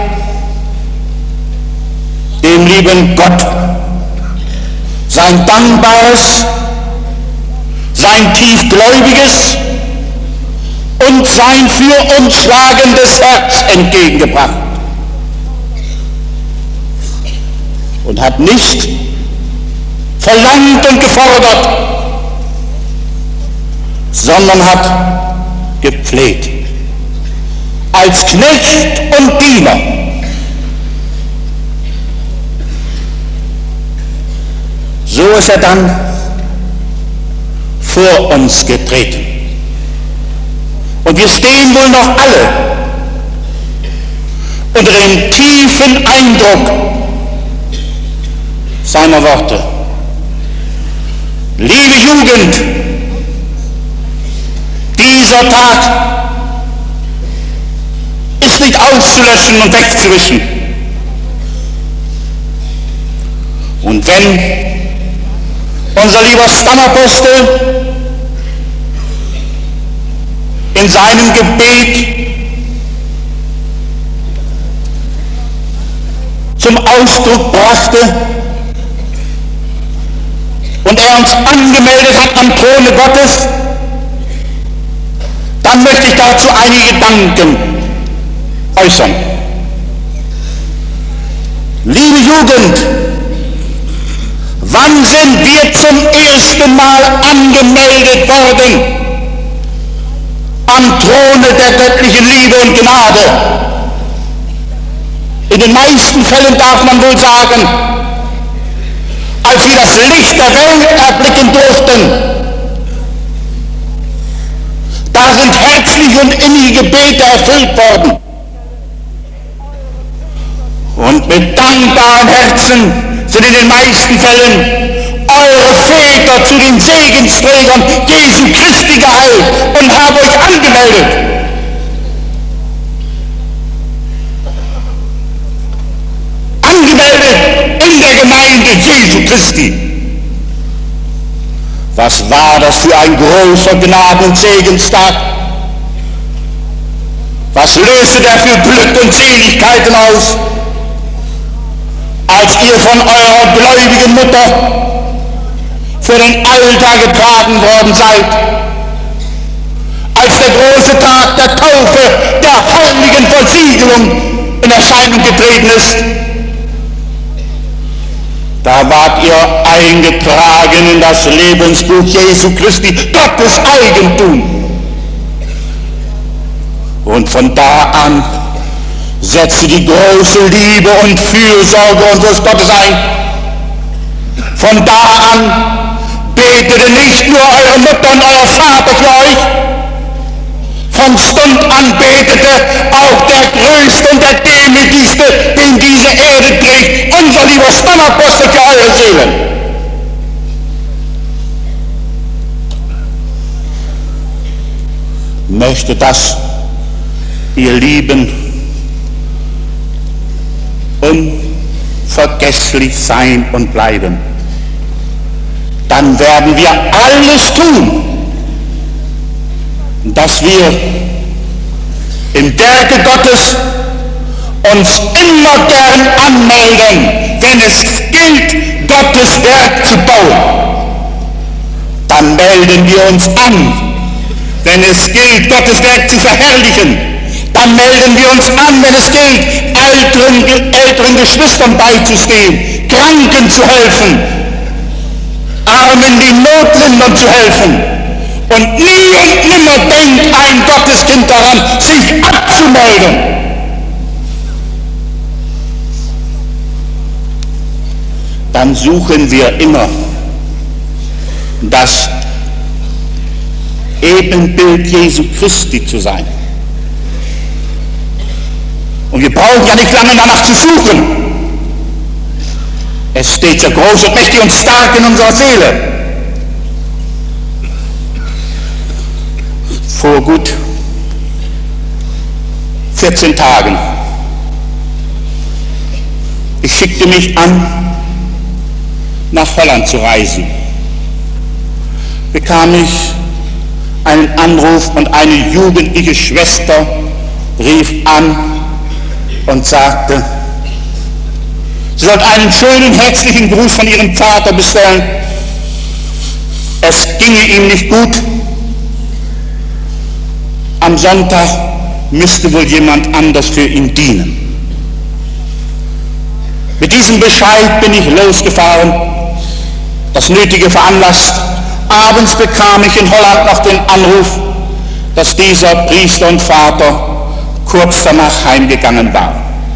dem lieben Gott sein dankbares, sein tiefgläubiges und sein für uns schlagendes Herz entgegengebracht und hat nicht verlangt und gefordert, sondern hat gepflegt. Als Knecht und Diener so ist er dann vor uns getreten. Und wir stehen wohl noch alle unter dem tiefen Eindruck seiner Worte. Liebe Jugend, dieser Tag ist nicht auszulöschen und wegzuwischen. Und wenn unser lieber Stammapostel in seinem Gebet zum Ausdruck brachte und er uns angemeldet hat am Throne Gottes, dann möchte ich dazu einige Gedanken äußern. Liebe Jugend, wann sind wir zum ersten Mal angemeldet worden am Throne der göttlichen Liebe und Gnade? In den meisten Fällen darf man wohl sagen, als wir das Licht der Welt erblicken durften. Da sind herzliche und innige Gebete erfüllt worden. Und mit dankbaren Herzen sind in den meisten Fällen eure Väter zu den Segensträgern Jesu Christi geheilt und haben euch angemeldet. Angemeldet in der Gemeinde Jesu Christi. Was war das für ein großer Gnaden- und Segenstag? Was löste der für Glück und Seligkeiten aus, als ihr von eurer gläubigen Mutter für den Altar getragen worden seid, als der große Tag der Taufe, der heiligen Versiegelung in Erscheinung getreten ist. Da wart ihr eingetragen in das Lebensbuch Jesu Christi, Gottes Eigentum. Und von da an setzte die große Liebe und Fürsorge unseres Gottes ein. Von da an betete nicht nur eure Mutter und euer Vater für euch, von Stund an betete auch der größte und der demütigste, den diese Erde trägt, unser lieber Stammapostel für eure Seelen. Möchte das, ihr Lieben, unvergesslich sein und bleiben, dann werden wir alles tun, dass wir im Werke Gottes uns immer gern anmelden, wenn es gilt, Gottes Werk zu bauen. Dann melden wir uns an, wenn es gilt, Gottes Werk zu verherrlichen. Dann melden wir uns an, wenn es gilt, älteren, älteren Geschwistern beizustehen, Kranken zu helfen, Armen, die Not lindern zu helfen. Und nie und nimmer denkt ein Gotteskind daran, sich abzumelden. Dann suchen wir immer das Ebenbild Jesu Christi zu sein. Und wir brauchen ja nicht lange danach zu suchen. Es steht so groß und mächtig und stark in unserer Seele. Vor gut vierzehn Tagen. Ich schickte mich an, nach Holland zu reisen. Bekam ich einen Anruf und eine jugendliche Schwester rief an und sagte, sie sollte einen schönen, herzlichen Gruß von ihrem Vater bestellen. Es ginge ihm nicht gut. Am Sonntag müsste wohl jemand anders für ihn dienen. Mit diesem Bescheid bin ich losgefahren, das Nötige veranlasst. Abends bekam ich in Holland noch den Anruf, dass dieser Priester und Vater kurz danach heimgegangen war.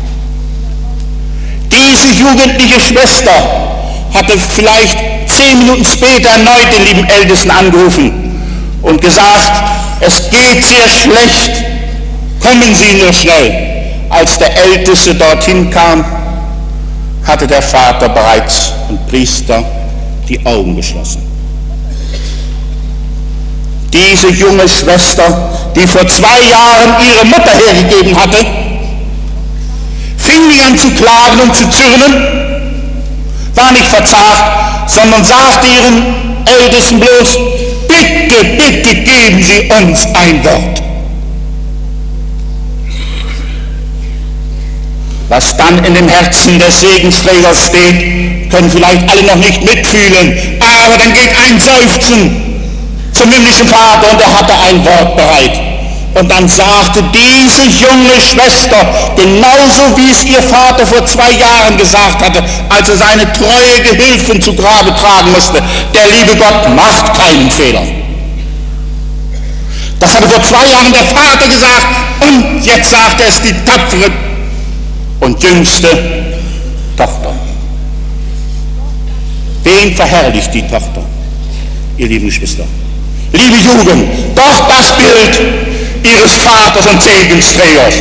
Diese jugendliche Schwester hatte vielleicht zehn Minuten später erneut den lieben Ältesten angerufen und gesagt, es geht sehr schlecht, kommen Sie nur schnell. Als der Älteste dorthin kam, hatte der Vater bereits und Priester die Augen geschlossen. Diese junge Schwester, die vor zwei Jahren ihre Mutter hergegeben hatte, fing nicht an zu klagen und zu zürnen, war nicht verzagt, sondern sagte ihren Ältesten bloß, bitte, bitte geben Sie uns ein Wort. Was dann in dem Herzen des Segensträgers steht, können vielleicht alle noch nicht mitfühlen, aber dann geht ein Seufzen zum himmlischen Vater und er hatte ein Wort bereit. Und dann sagte diese junge Schwester, genauso wie es ihr Vater vor zwei Jahren gesagt hatte, als er seine treue Gehilfen zu Grabe tragen musste, der liebe Gott macht keinen Fehler. Das hatte vor zwei Jahren der Vater gesagt und jetzt sagt es die tapfere und jüngste Tochter. Wen verherrlicht die Tochter, ihr lieben Geschwister? Liebe Jugend, doch das Bild ihres Vaters und Segensträgers.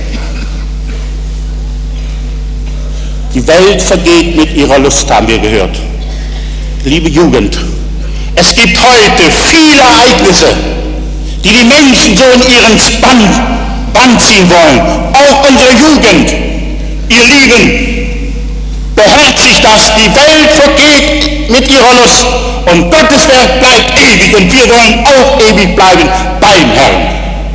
Die Welt vergeht mit ihrer Lust, haben wir gehört. Liebe Jugend, es gibt heute viele Ereignisse, die die Menschen so in ihren Bann, Bann ziehen wollen. Auch unsere Jugend, ihr Lieben, beherzigt das. Die Welt vergeht mit ihrer Lust und Gottes Werk bleibt ewig und wir wollen auch ewig bleiben beim Herrn.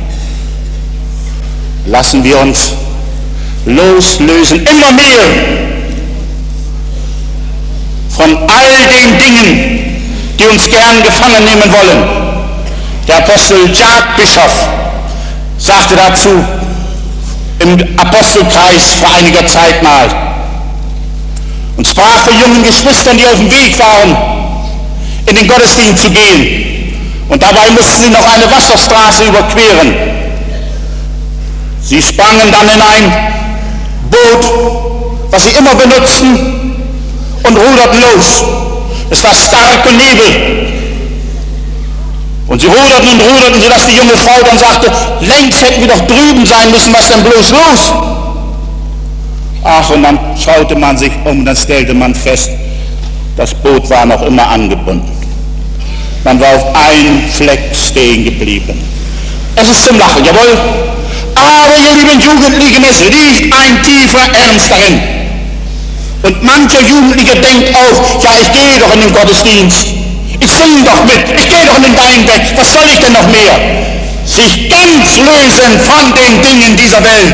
Lassen wir uns loslösen, immer mehr von all den Dingen, die uns gern gefangen nehmen wollen. Der Apostel Jacques Bischof sagte dazu im Apostelkreis vor einiger Zeit mal und sprach von jungen Geschwistern, die auf dem Weg waren, in den Gottesdienst zu gehen. Und dabei mussten sie noch eine Wasserstraße überqueren. Sie sprangen dann in ein Boot, was sie immer benutzten, und ruderten los. Es war stark und Nebel. Und sie ruderten und ruderten, sodass die junge Frau dann sagte, längst hätten wir doch drüben sein müssen, was denn bloß los? Ach, und dann schaute man sich um und dann stellte man fest, das Boot war noch immer angebunden. Man war auf einem Fleck stehen geblieben. Es ist zum Lachen, jawohl. Aber ihr lieben Jugendlichen, es liegt ein tiefer Ernst darin. Und mancher Jugendliche denkt auch, ja, ich gehe doch in den Gottesdienst. Ich singe doch mit, ich gehe doch in den Weinberg, was soll ich denn noch mehr? Sich ganz lösen von den Dingen dieser Welt.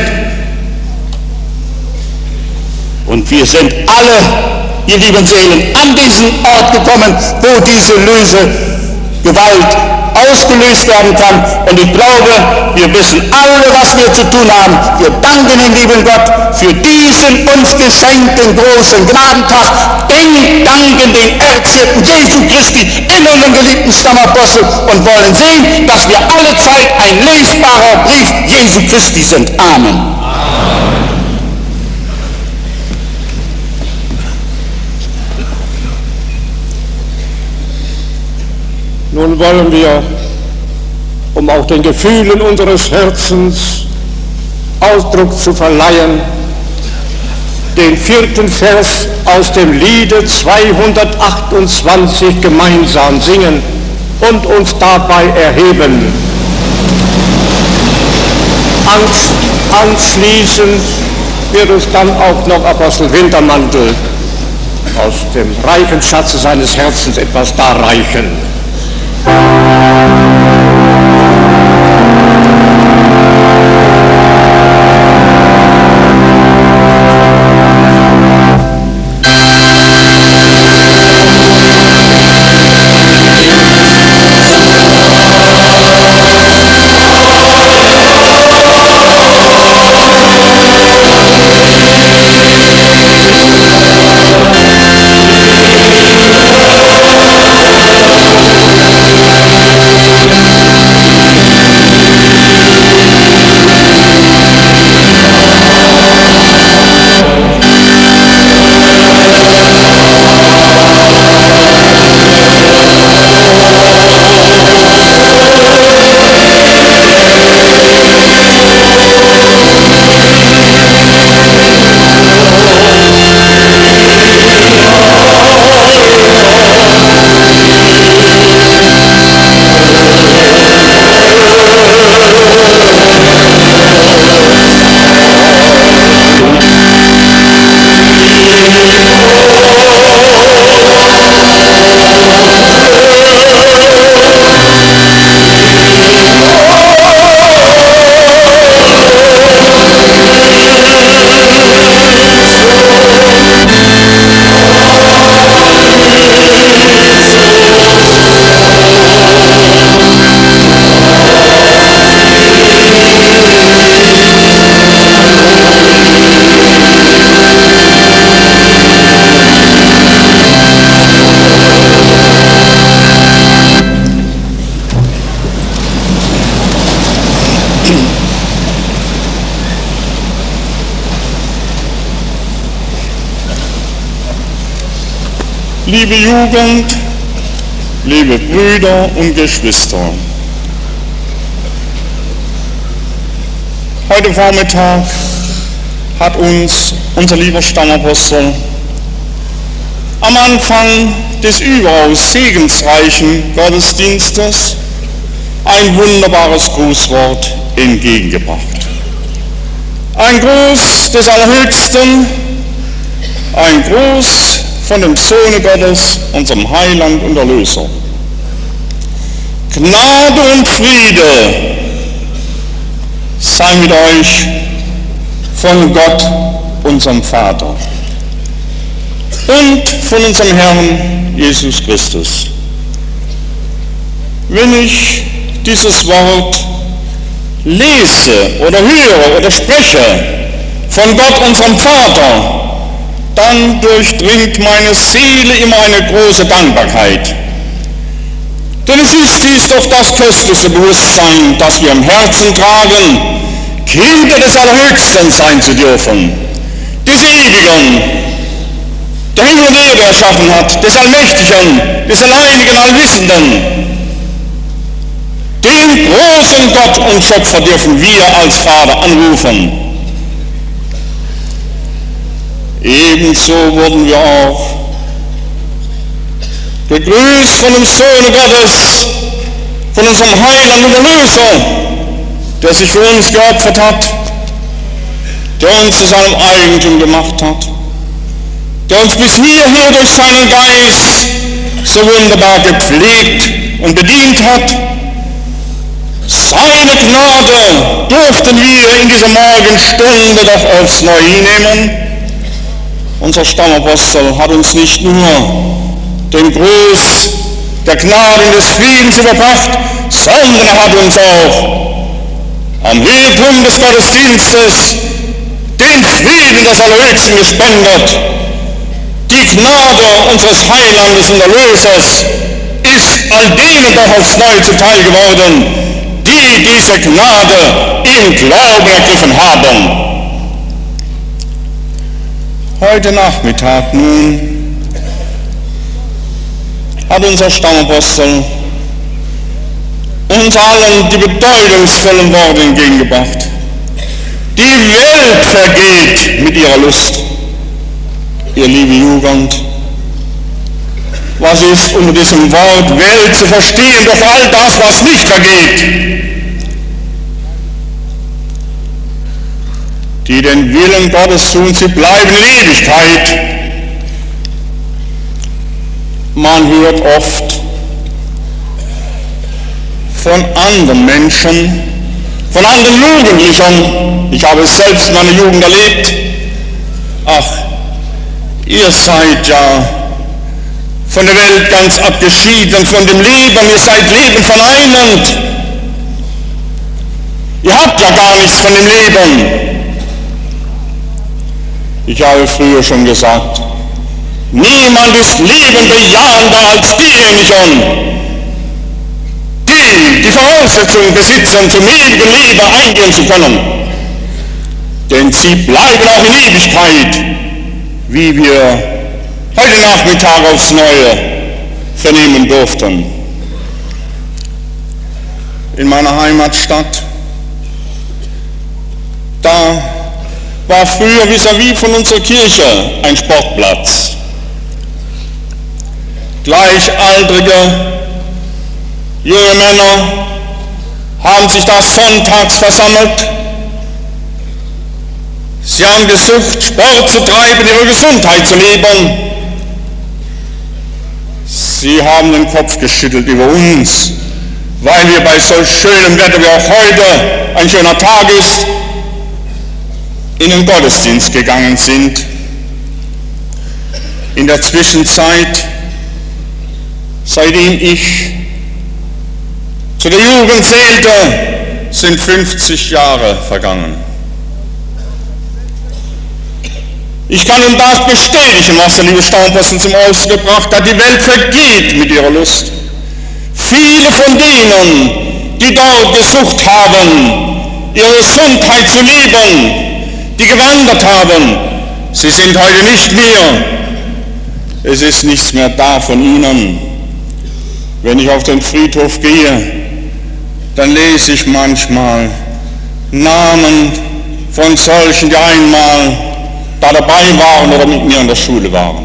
Und wir sind alle, ihr lieben Seelen, an diesen Ort gekommen, wo diese Lösegewalt ausgelöst werden kann. Und ich glaube, wir wissen alle, was wir zu tun haben. Wir danken dem lieben Gott für diesen uns geschenkten großen Gnadentag. Denn danken den Erzhirten Jesu Christi in unserem geliebten Stammapostel und wollen sehen, dass wir alle Zeit ein lesbarer Brief Jesu Christi sind. Amen. Amen. Nun wollen wir, um auch den Gefühlen unseres Herzens Ausdruck zu verleihen, den vierten Vers aus dem Liede zweihundertachtundzwanzig gemeinsam singen und uns dabei erheben. Anschließend wird uns dann auch noch Apostel Wintermantel aus dem reichen Schatze seines Herzens etwas darreichen. Liebe Jugend, liebe Brüder und Geschwister, heute Vormittag hat uns unser lieber Stammapostel am Anfang des überaus segensreichen Gottesdienstes ein wunderbares Grußwort entgegengebracht. Ein Gruß des Allerhöchsten, ein Gruß von dem Sohne Gottes, unserem Heiland und Erlöser. Gnade und Friede sei mit euch von Gott, unserem Vater, und von unserem Herrn Jesus Christus. Wenn ich dieses Wort lese oder höre oder spreche von Gott, unserem Vater, dann durchdringt meine Seele immer eine große Dankbarkeit. Denn es ist dies doch das köstlichste Bewusstsein, das wir im Herzen tragen, Kinder des Allerhöchsten sein zu dürfen, des Ewigen, der Himmel und Erde erschaffen hat, des Allmächtigen, des Alleinigen, Allwissenden. Den großen Gott und Schöpfer dürfen wir als Vater anrufen. Ebenso wurden wir auch begrüßt von dem Sohne Gottes, von unserem Heiland und Erlöser, der sich für uns geopfert hat, der uns zu seinem Eigentum gemacht hat, der uns bis hierher durch seinen Geist so wunderbar gepflegt und bedient hat. Seine Gnade durften wir in dieser Morgenstunde doch aufs Neue hinnehmen. Unser Stammapostel hat uns nicht nur den Gruß der Gnade und des Friedens überbracht, sondern er hat uns auch am Höhepunkt des Gottesdienstes den Frieden des Allerhöchsten gespendet. Die Gnade unseres Heilandes und Erlösers ist all denen doch aufs Neue zuteil geworden, die diese Gnade im Glauben ergriffen haben. Heute Nachmittag nun hat unser Stammapostel uns allen die bedeutungsvollen Worte entgegengebracht. Die Welt vergeht mit ihrer Lust. Ihr liebe Jugend, was ist unter diesem Wort Welt zu verstehen? Doch all das, was nicht vergeht. Die den Willen Gottes tun, sie bleiben in Ewigkeit. Man hört oft von anderen Menschen, von anderen Jugendlichen, ich habe es selbst in meiner Jugend erlebt, ach, ihr seid ja von der Welt ganz abgeschieden, von dem Leben, ihr seid Leben verneinend. Ihr habt ja gar nichts von dem Leben. Ich habe früher schon gesagt, niemand ist lebenbejahender als diejenigen, die die Voraussetzungen besitzen, zum ewigen Leben eingehen zu können. Denn sie bleiben auch in Ewigkeit, wie wir heute Nachmittag aufs Neue vernehmen durften. In meiner Heimatstadt, da war früher vis-à-vis von unserer Kirche ein Sportplatz. Gleichaltrige junge Männer haben sich da sonntags versammelt. Sie haben gesucht, Sport zu treiben, ihre Gesundheit zu leben. Sie haben den Kopf geschüttelt über uns, weil wir bei solch schönem Wetter wie auch heute ein schöner Tag ist, in den Gottesdienst gegangen sind. In der Zwischenzeit, seitdem ich zu der Jugend zählte, sind fünfzig Jahre vergangen. Ich kann und darf bestätigen, was der liebe Stammapostel zum Ausdruck gebracht hat, die Welt vergeht mit ihrer Lust. Viele von denen, die dort gesucht haben, ihre Gesundheit zu leben, die gewandert haben, sie sind heute nicht mehr. es ist nichts mehr da von ihnen. Wenn ich auf den Friedhof gehe, dann lese ich manchmal Namen von solchen, die einmal da dabei waren oder mit mir in der Schule waren.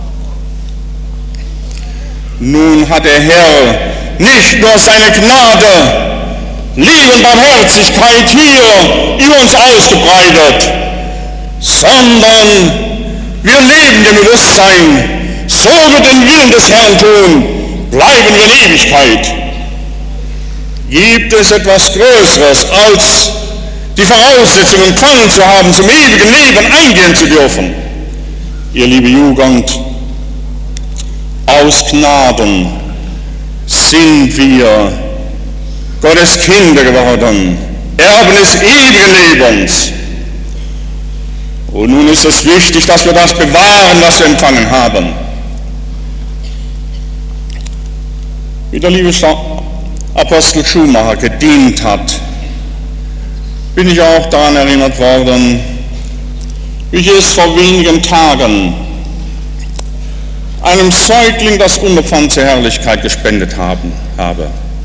Nun hat der Herr nicht nur seine Gnade, Liebe und Barmherzigkeit hier in uns ausgebreitet, sondern wir leben im Bewusstsein, so wir den Willen des Herrn tun, bleiben wir in Ewigkeit. Gibt es etwas Größeres, als die Voraussetzungen empfangen zu haben, zum ewigen Leben eingehen zu dürfen? Ihr liebe Jugend, aus Gnaden sind wir Gottes Kinder geworden, Erben des ewigen Lebens. Und nun ist es wichtig, dass wir das bewahren, was wir empfangen haben. Wie der liebe Apostel Schumacher gedient hat, bin ich auch daran erinnert worden, wie ich es vor wenigen Tagen einem Säugling das Unterpfand zur Herrlichkeit gespendet haben, habe.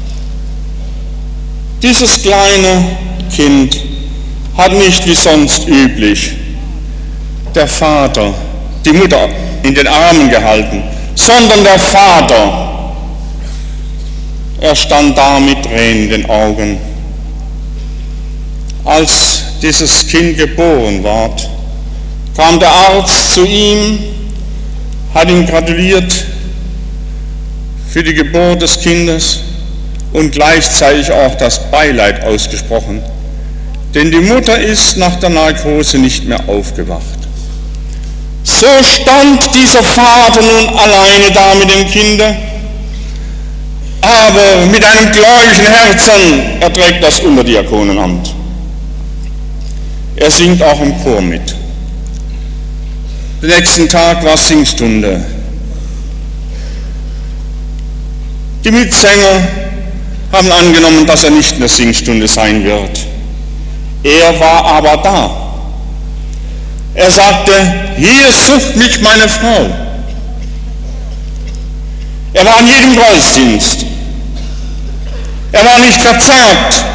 Dieses kleine Kind hat nicht wie sonst üblich der Vater, die Mutter in den Armen gehalten, sondern der Vater. Er stand da mit Tränen in den Augen. Als dieses Kind geboren ward, kam der Arzt zu ihm, hat ihm gratuliert für die Geburt des Kindes und gleichzeitig auch das Beileid ausgesprochen, denn die Mutter ist nach der Narkose nicht mehr aufgewacht. So stand dieser Vater nun alleine da mit dem Kinde, aber mit einem gläubigen Herzen erträgt das Unterdiakonenamt. Er singt auch im Chor mit. Den nächsten Tag war Singstunde. Die Mitsänger haben angenommen, dass er nicht in der Singstunde sein wird. Er war aber da. Er sagte, hier sucht mich meine Frau. Er war in jedem Gottesdienst. Er war nicht verzagt.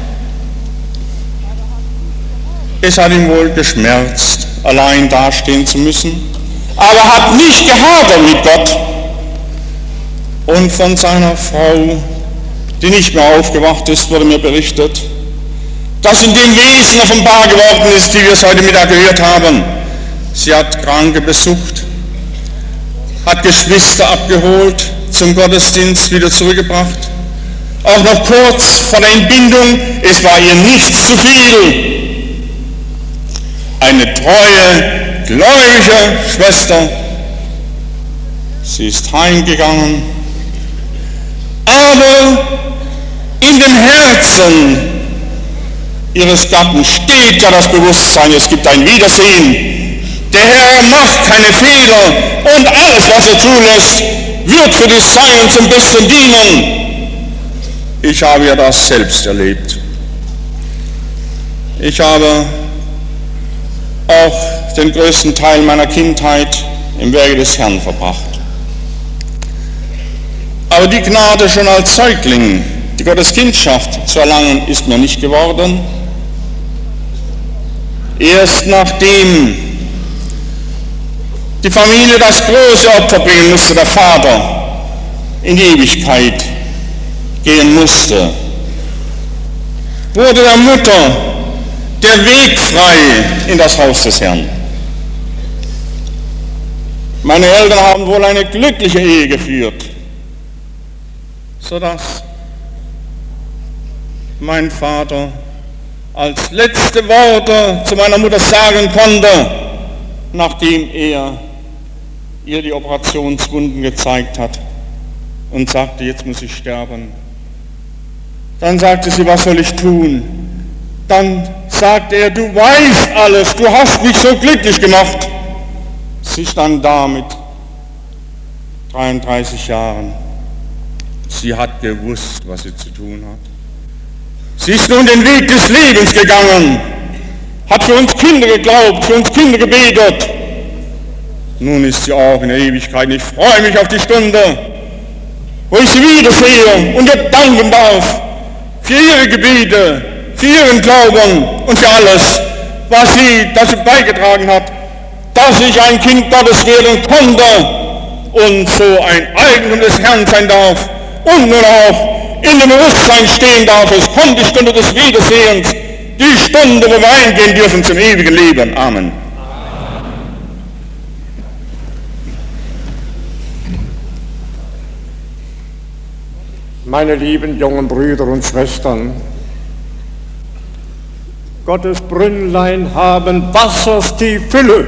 Es hat ihn wohl geschmerzt, allein dastehen zu müssen, aber er hat nicht gehadert mit Gott. Und von seiner Frau, die nicht mehr aufgewacht ist, wurde mir berichtet, dass in dem Wesen offenbar geworden ist, wie wir es heute Mittag gehört haben. Sie hat Kranke besucht, hat Geschwister abgeholt, zum Gottesdienst wieder zurückgebracht. Auch noch kurz vor der Entbindung, es war ihr nichts zu viel. Eine treue, gläubige Schwester. Sie ist heimgegangen. Aber in dem Herzen ihres Gatten steht ja das Bewusstsein, es gibt ein Wiedersehen. Der Herr macht keine Fehler und alles, was er zulässt, wird für die Seinen zum Besten dienen. Ich habe ja das selbst erlebt. Ich habe auch den größten Teil meiner Kindheit im Werke des Herrn verbracht. Aber die Gnade, schon als Säugling die Gotteskindschaft zu erlangen, ist mir nicht geworden. Erst nachdem die Familie das große Opfer bringen musste, der Vater in die Ewigkeit gehen musste, wurde der Mutter der Weg frei in das Haus des Herrn. Meine Eltern haben wohl eine glückliche Ehe geführt, sodass mein Vater als letzte Worte zu meiner Mutter sagen konnte, nachdem er ihr die Operationswunden gezeigt hat und sagte, jetzt muss ich sterben. Dann sagte sie, was soll ich tun? Dann sagte er, du weißt alles, du hast mich so glücklich gemacht. Sie stand da mit dreiunddreißig Jahren. Sie hat gewusst, was sie zu tun hat. Sie ist nun den Weg des Lebens gegangen, hat für uns Kinder geglaubt, für uns Kinder gebetet. nun ist sie auch in der Ewigkeit. Ich freue mich auf die Stunde, wo ich sie wiedersehe und ihr danken darf für ihre Gebete, für ihren Glauben und für alles, was sie dazu beigetragen hat, dass ich ein Kind Gottes werden konnte und so ein Eigentum des Herrn sein darf und nun auch in dem Bewusstsein stehen darf. Es kommt die Stunde des Wiedersehens, die Stunde, wo wir eingehen dürfen zum ewigen Leben. Amen. Meine lieben jungen Brüder und Schwestern, Gottes Brünnlein haben Wassers die Fülle.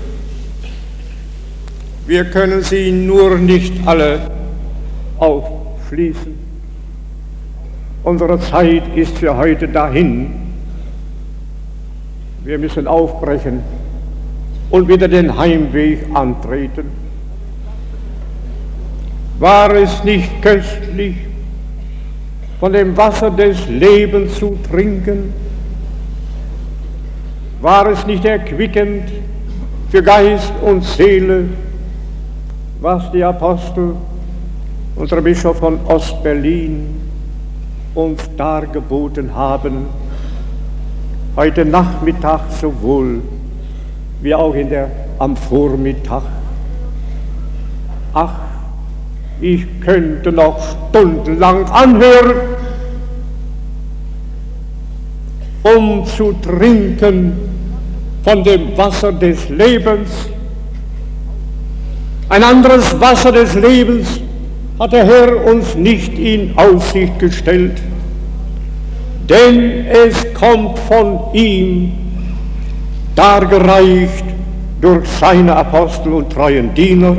Wir können sie nur nicht alle aufschließen. Unsere Zeit ist für heute dahin. Wir müssen aufbrechen und wieder den Heimweg antreten. War es nicht köstlich, von dem Wasser des Lebens zu trinken? War es nicht erquickend für Geist und Seele, was die Apostel, unser Bischof von Ostberlin, uns dargeboten haben, heute Nachmittag sowohl wie auch in der, am Vormittag? Ach, ich könnte noch stundenlang anhören, um zu trinken von dem Wasser des Lebens. Ein anderes Wasser des Lebens hat der Herr uns nicht in Aussicht gestellt, denn es kommt von ihm, dargereicht durch seine Apostel und treuen Diener.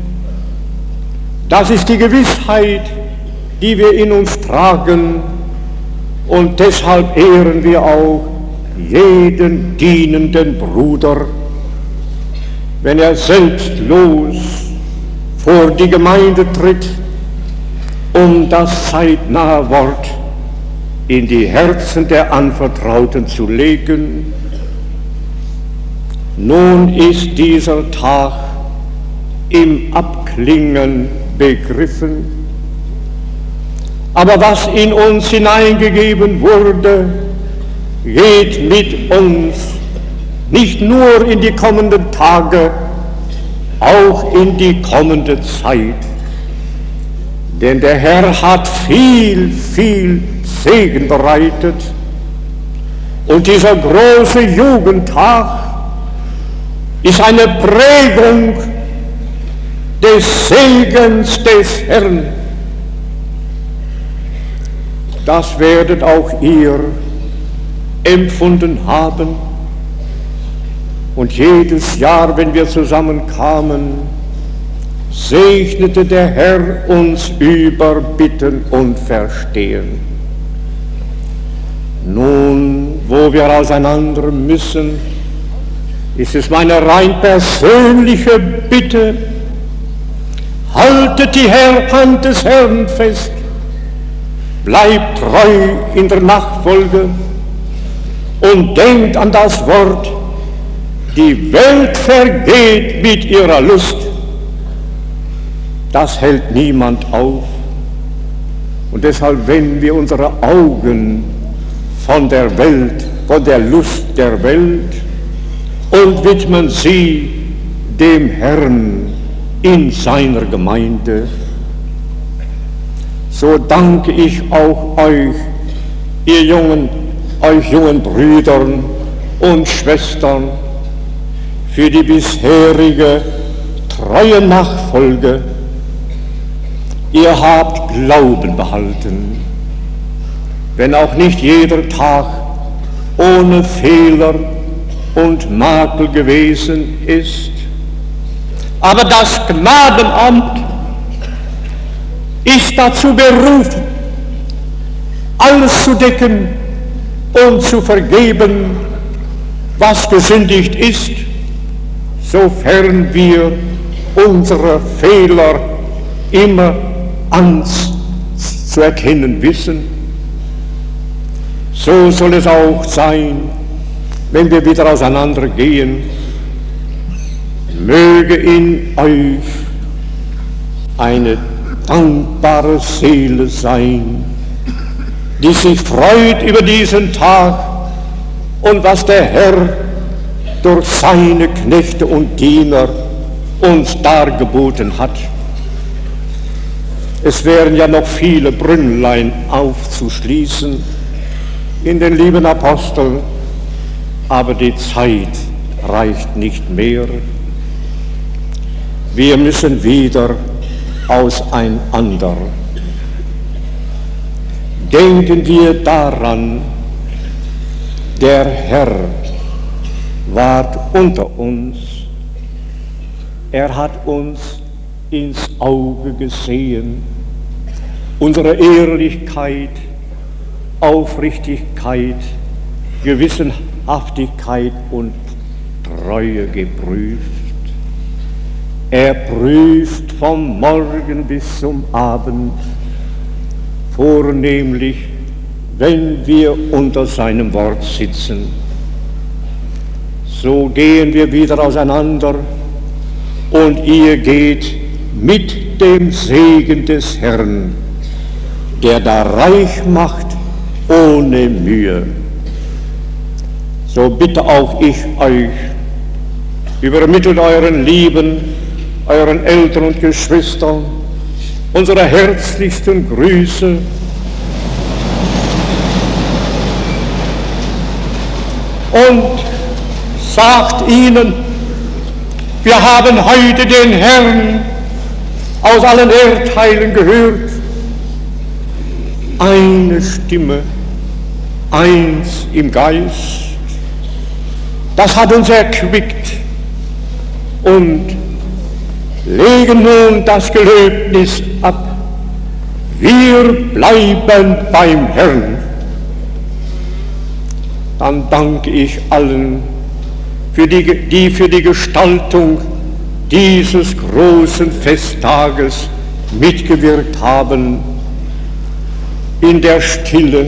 Das ist die Gewissheit, die wir in uns tragen, und deshalb ehren wir auch jeden dienenden Bruder, wenn er selbstlos vor die Gemeinde tritt, um das zeitnahe Wort in die Herzen der Anvertrauten zu legen. Nun ist dieser Tag im Abklingen begriffen, aber was in uns hineingegeben wurde, geht mit uns nicht nur in die kommenden Tage, auch in die kommende Zeit. Denn der Herr hat viel, viel Segen bereitet, und dieser große Jugendtag ist eine Prägung des Segens des Herrn. Das werdet auch ihr empfunden haben. Und jedes Jahr, wenn wir zusammenkamen, segnete der Herr uns über Bitten und Verstehen. Nun, wo wir auseinander müssen, ist es meine rein persönliche Bitte: haltet die Hand des Herrn fest, bleibt treu in der Nachfolge und denkt an das Wort: die Welt vergeht mit ihrer Lust. Das hält niemand auf. Und deshalb wenden wir unsere Augen von der Welt, von der Lust der Welt, und widmen sie dem Herrn in seiner Gemeinde. So danke ich auch euch, ihr jungen, euch jungen Brüdern und Schwestern, für die bisherige treue Nachfolge. Ihr habt Glauben behalten, wenn auch nicht jeder Tag ohne Fehler und Makel gewesen ist. Aber das Gnadenamt ist dazu berufen, alles zu decken und zu vergeben, was gesündigt ist, sofern wir unsere Fehler immer anzuerkennen wissen. So soll es auch sein, wenn wir wieder auseinandergehen. möge in euch eine dankbare Seele sein, die sich freut über diesen Tag und was der Herr durch seine Knechte und Diener uns dargeboten hat. Es wären ja noch viele Brünnlein aufzuschließen in den lieben Aposteln, aber die Zeit reicht nicht mehr. Wir müssen wieder auseinander. Denken wir daran, der Herr ward unter uns. Er hat uns ins Auge gesehen, unsere Ehrlichkeit, Aufrichtigkeit, Gewissenhaftigkeit und Treue geprüft. Er prüft vom Morgen bis zum Abend, vornehmlich, wenn wir unter seinem Wort sitzen. So gehen wir wieder auseinander und ihr geht mit dem Segen des Herrn, der da reich macht ohne Mühe. So bitte auch ich euch, übermittelt euren Lieben, euren Eltern und Geschwistern unsere herzlichsten Grüße und sagt ihnen, wir haben heute den Herrn aus allen Erdteilen gehört. Eine Stimme, eins im Geist. Das hat uns erquickt und legen nun das Gelöbnis ab. Wir bleiben beim Herrn. Dann danke ich allen, für die, die für die Gestaltung dieses großen Festtages mitgewirkt haben, in der Stille.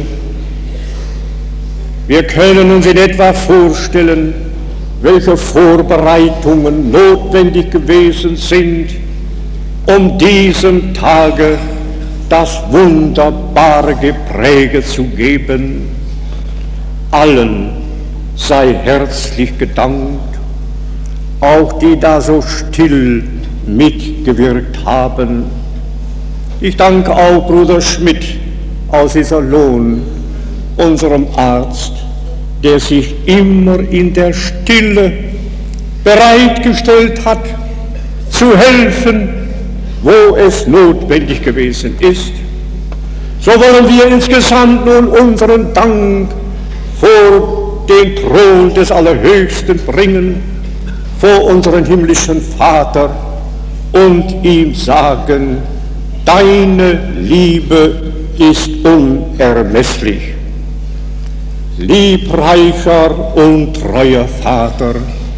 Wir können uns in etwa vorstellen, welche Vorbereitungen notwendig gewesen sind, um diesem Tage das wunderbare Gepräge zu geben. Allen sei herzlich gedankt, auch die da so still mitgewirkt haben. Ich danke auch Bruder Schmidt aus Iserlohn, unserem Arzt, der sich immer in der Stille bereitgestellt hat, zu helfen, wo es notwendig gewesen ist. So wollen wir insgesamt nun unseren Dank vor den Thron des Allerhöchsten bringen, vor unseren himmlischen Vater und ihm sagen, deine Liebe ist unermesslich. Liebreicher und treuer Vater,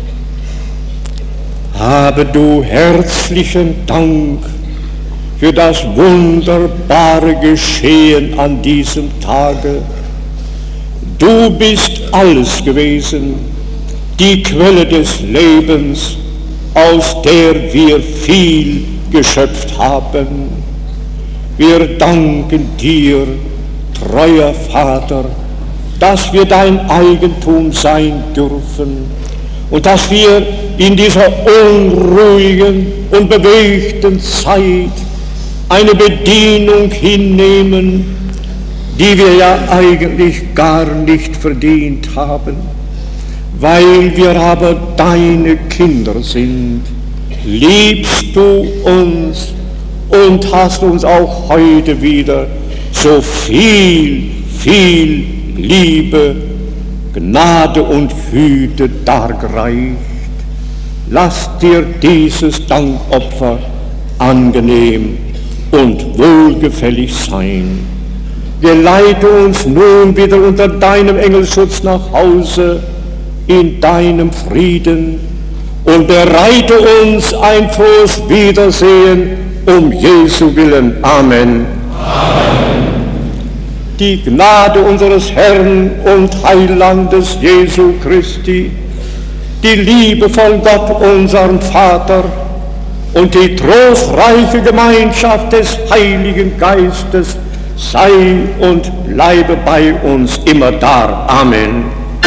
habe du herzlichen Dank für das wunderbare Geschehen an diesem Tage. Du bist alles gewesen, die Quelle des Lebens, aus der wir viel geschöpft haben. Wir danken dir, treuer Vater, dass wir dein Eigentum sein dürfen und dass wir in dieser unruhigen und bewegten Zeit eine Bedienung hinnehmen, die wir ja eigentlich gar nicht verdient haben. Weil wir aber deine Kinder sind, liebst du uns und hast uns auch heute wieder so viel, viel Liebe, Gnade und Güte dargereicht. Lass dir dieses Dankopfer angenehm und wohlgefällig sein. Geleite uns nun wieder unter deinem Engelschutz nach Hause in deinem Frieden und bereite uns ein frohes Wiedersehen um Jesu willen. Amen. Amen. Die Gnade unseres Herrn und Heilandes Jesu Christi, die Liebe von Gott, unserem Vater, und die trostreiche Gemeinschaft des Heiligen Geistes sei und bleibe bei uns immer da. Amen.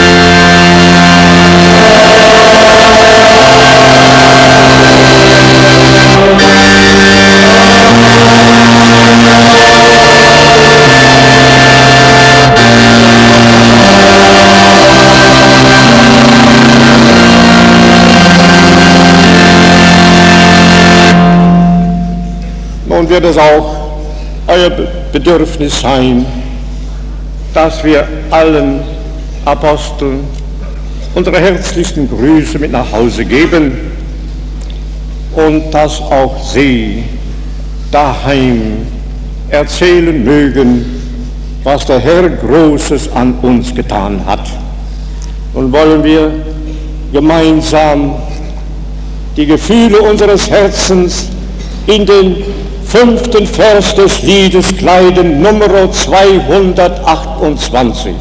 Nun wird es auch euer Bedürfnis sein, dass wir allen Aposteln unsere herzlichsten Grüße mit nach Hause geben und dass auch sie daheim erzählen mögen, was der Herr Großes an uns getan hat. Nun wollen wir gemeinsam die Gefühle unseres Herzens in den fünften Vers des Liedes kleiden, Nummer zweihundertachtundzwanzig.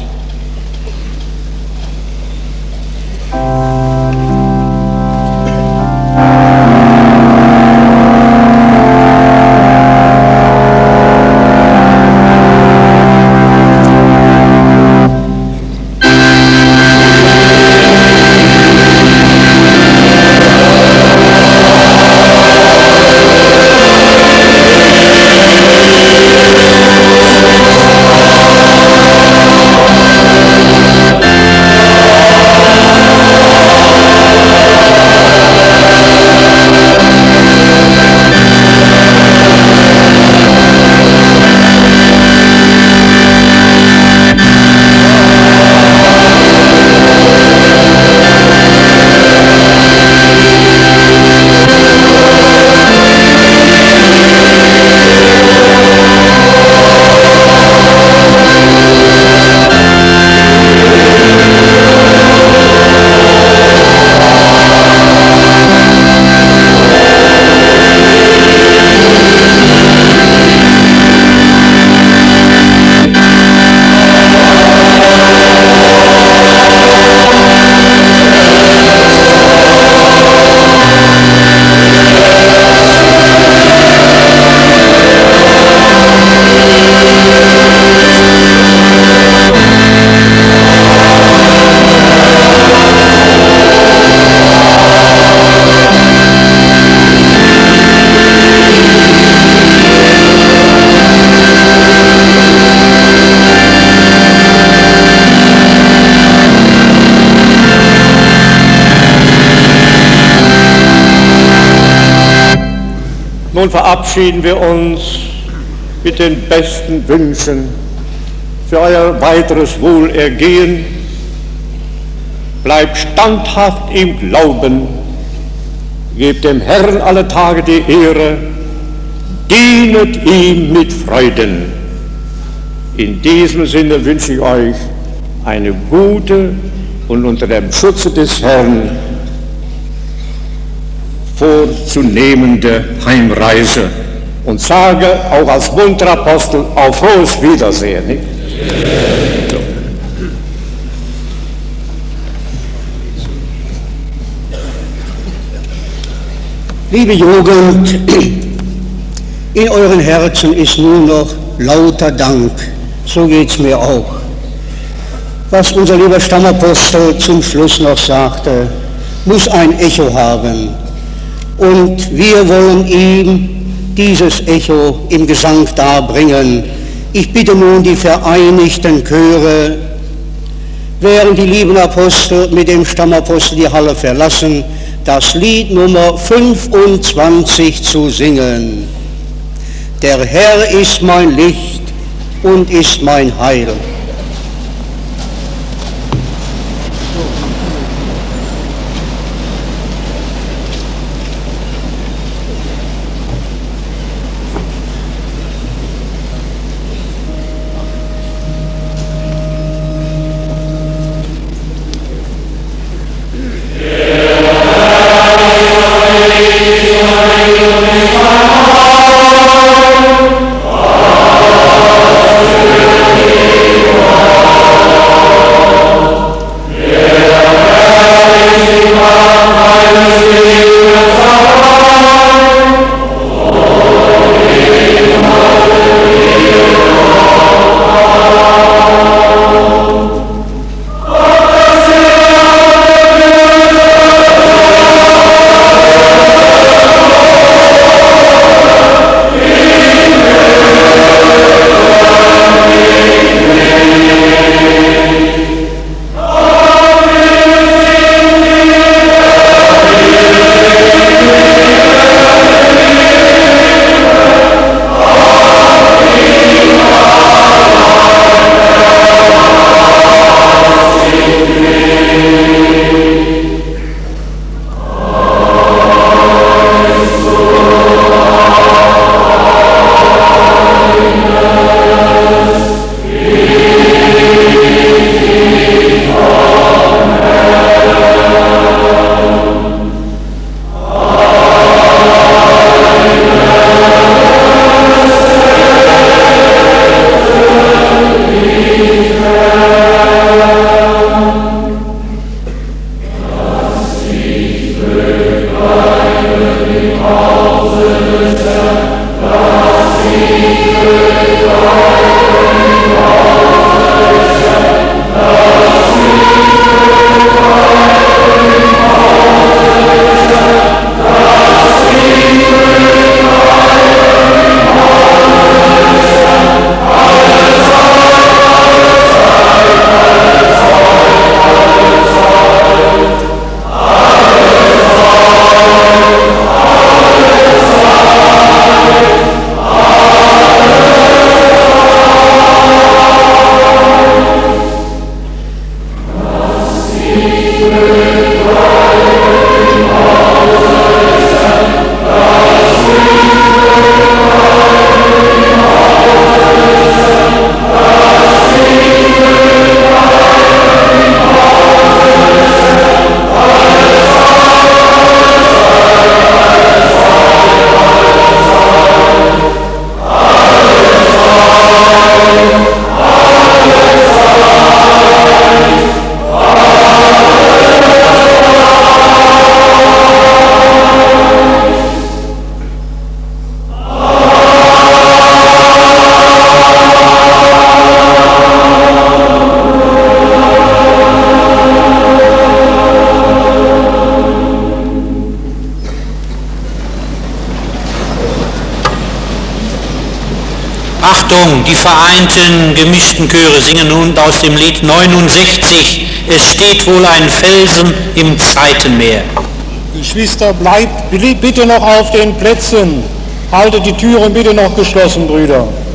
Nun verabschieden wir uns mit den besten Wünschen für euer weiteres Wohlergehen. Bleibt standhaft im Glauben, gebt dem Herrn alle Tage die Ehre, dienet ihm mit Freuden. In diesem Sinne wünsche ich euch eine gute und unter dem Schutze des Herrn vorzunehmende Heimreise und sage auch als munterer Apostel auf frohes Wiedersehen. Nicht? So. Liebe Jugend, in euren Herzen ist nur noch lauter Dank, so geht's mir auch. Was unser lieber Stammapostel zum Schluss noch sagte, muss ein Echo haben. Und wir wollen ihm dieses Echo im Gesang darbringen. Ich bitte nun die vereinigten Chöre, während die lieben Apostel mit dem Stammapostel die Halle verlassen, das Lied Nummer fünfundzwanzig zu singen. Der Herr ist mein Licht und ist mein Heil. Oh, Achtung, die vereinten gemischten Chöre singen nun aus dem Lied neunundsechzig, es steht wohl ein Felsen im Zeitenmeer. Geschwister, bleibt bitte noch auf den Plätzen. Haltet die Türen bitte noch geschlossen, Brüder.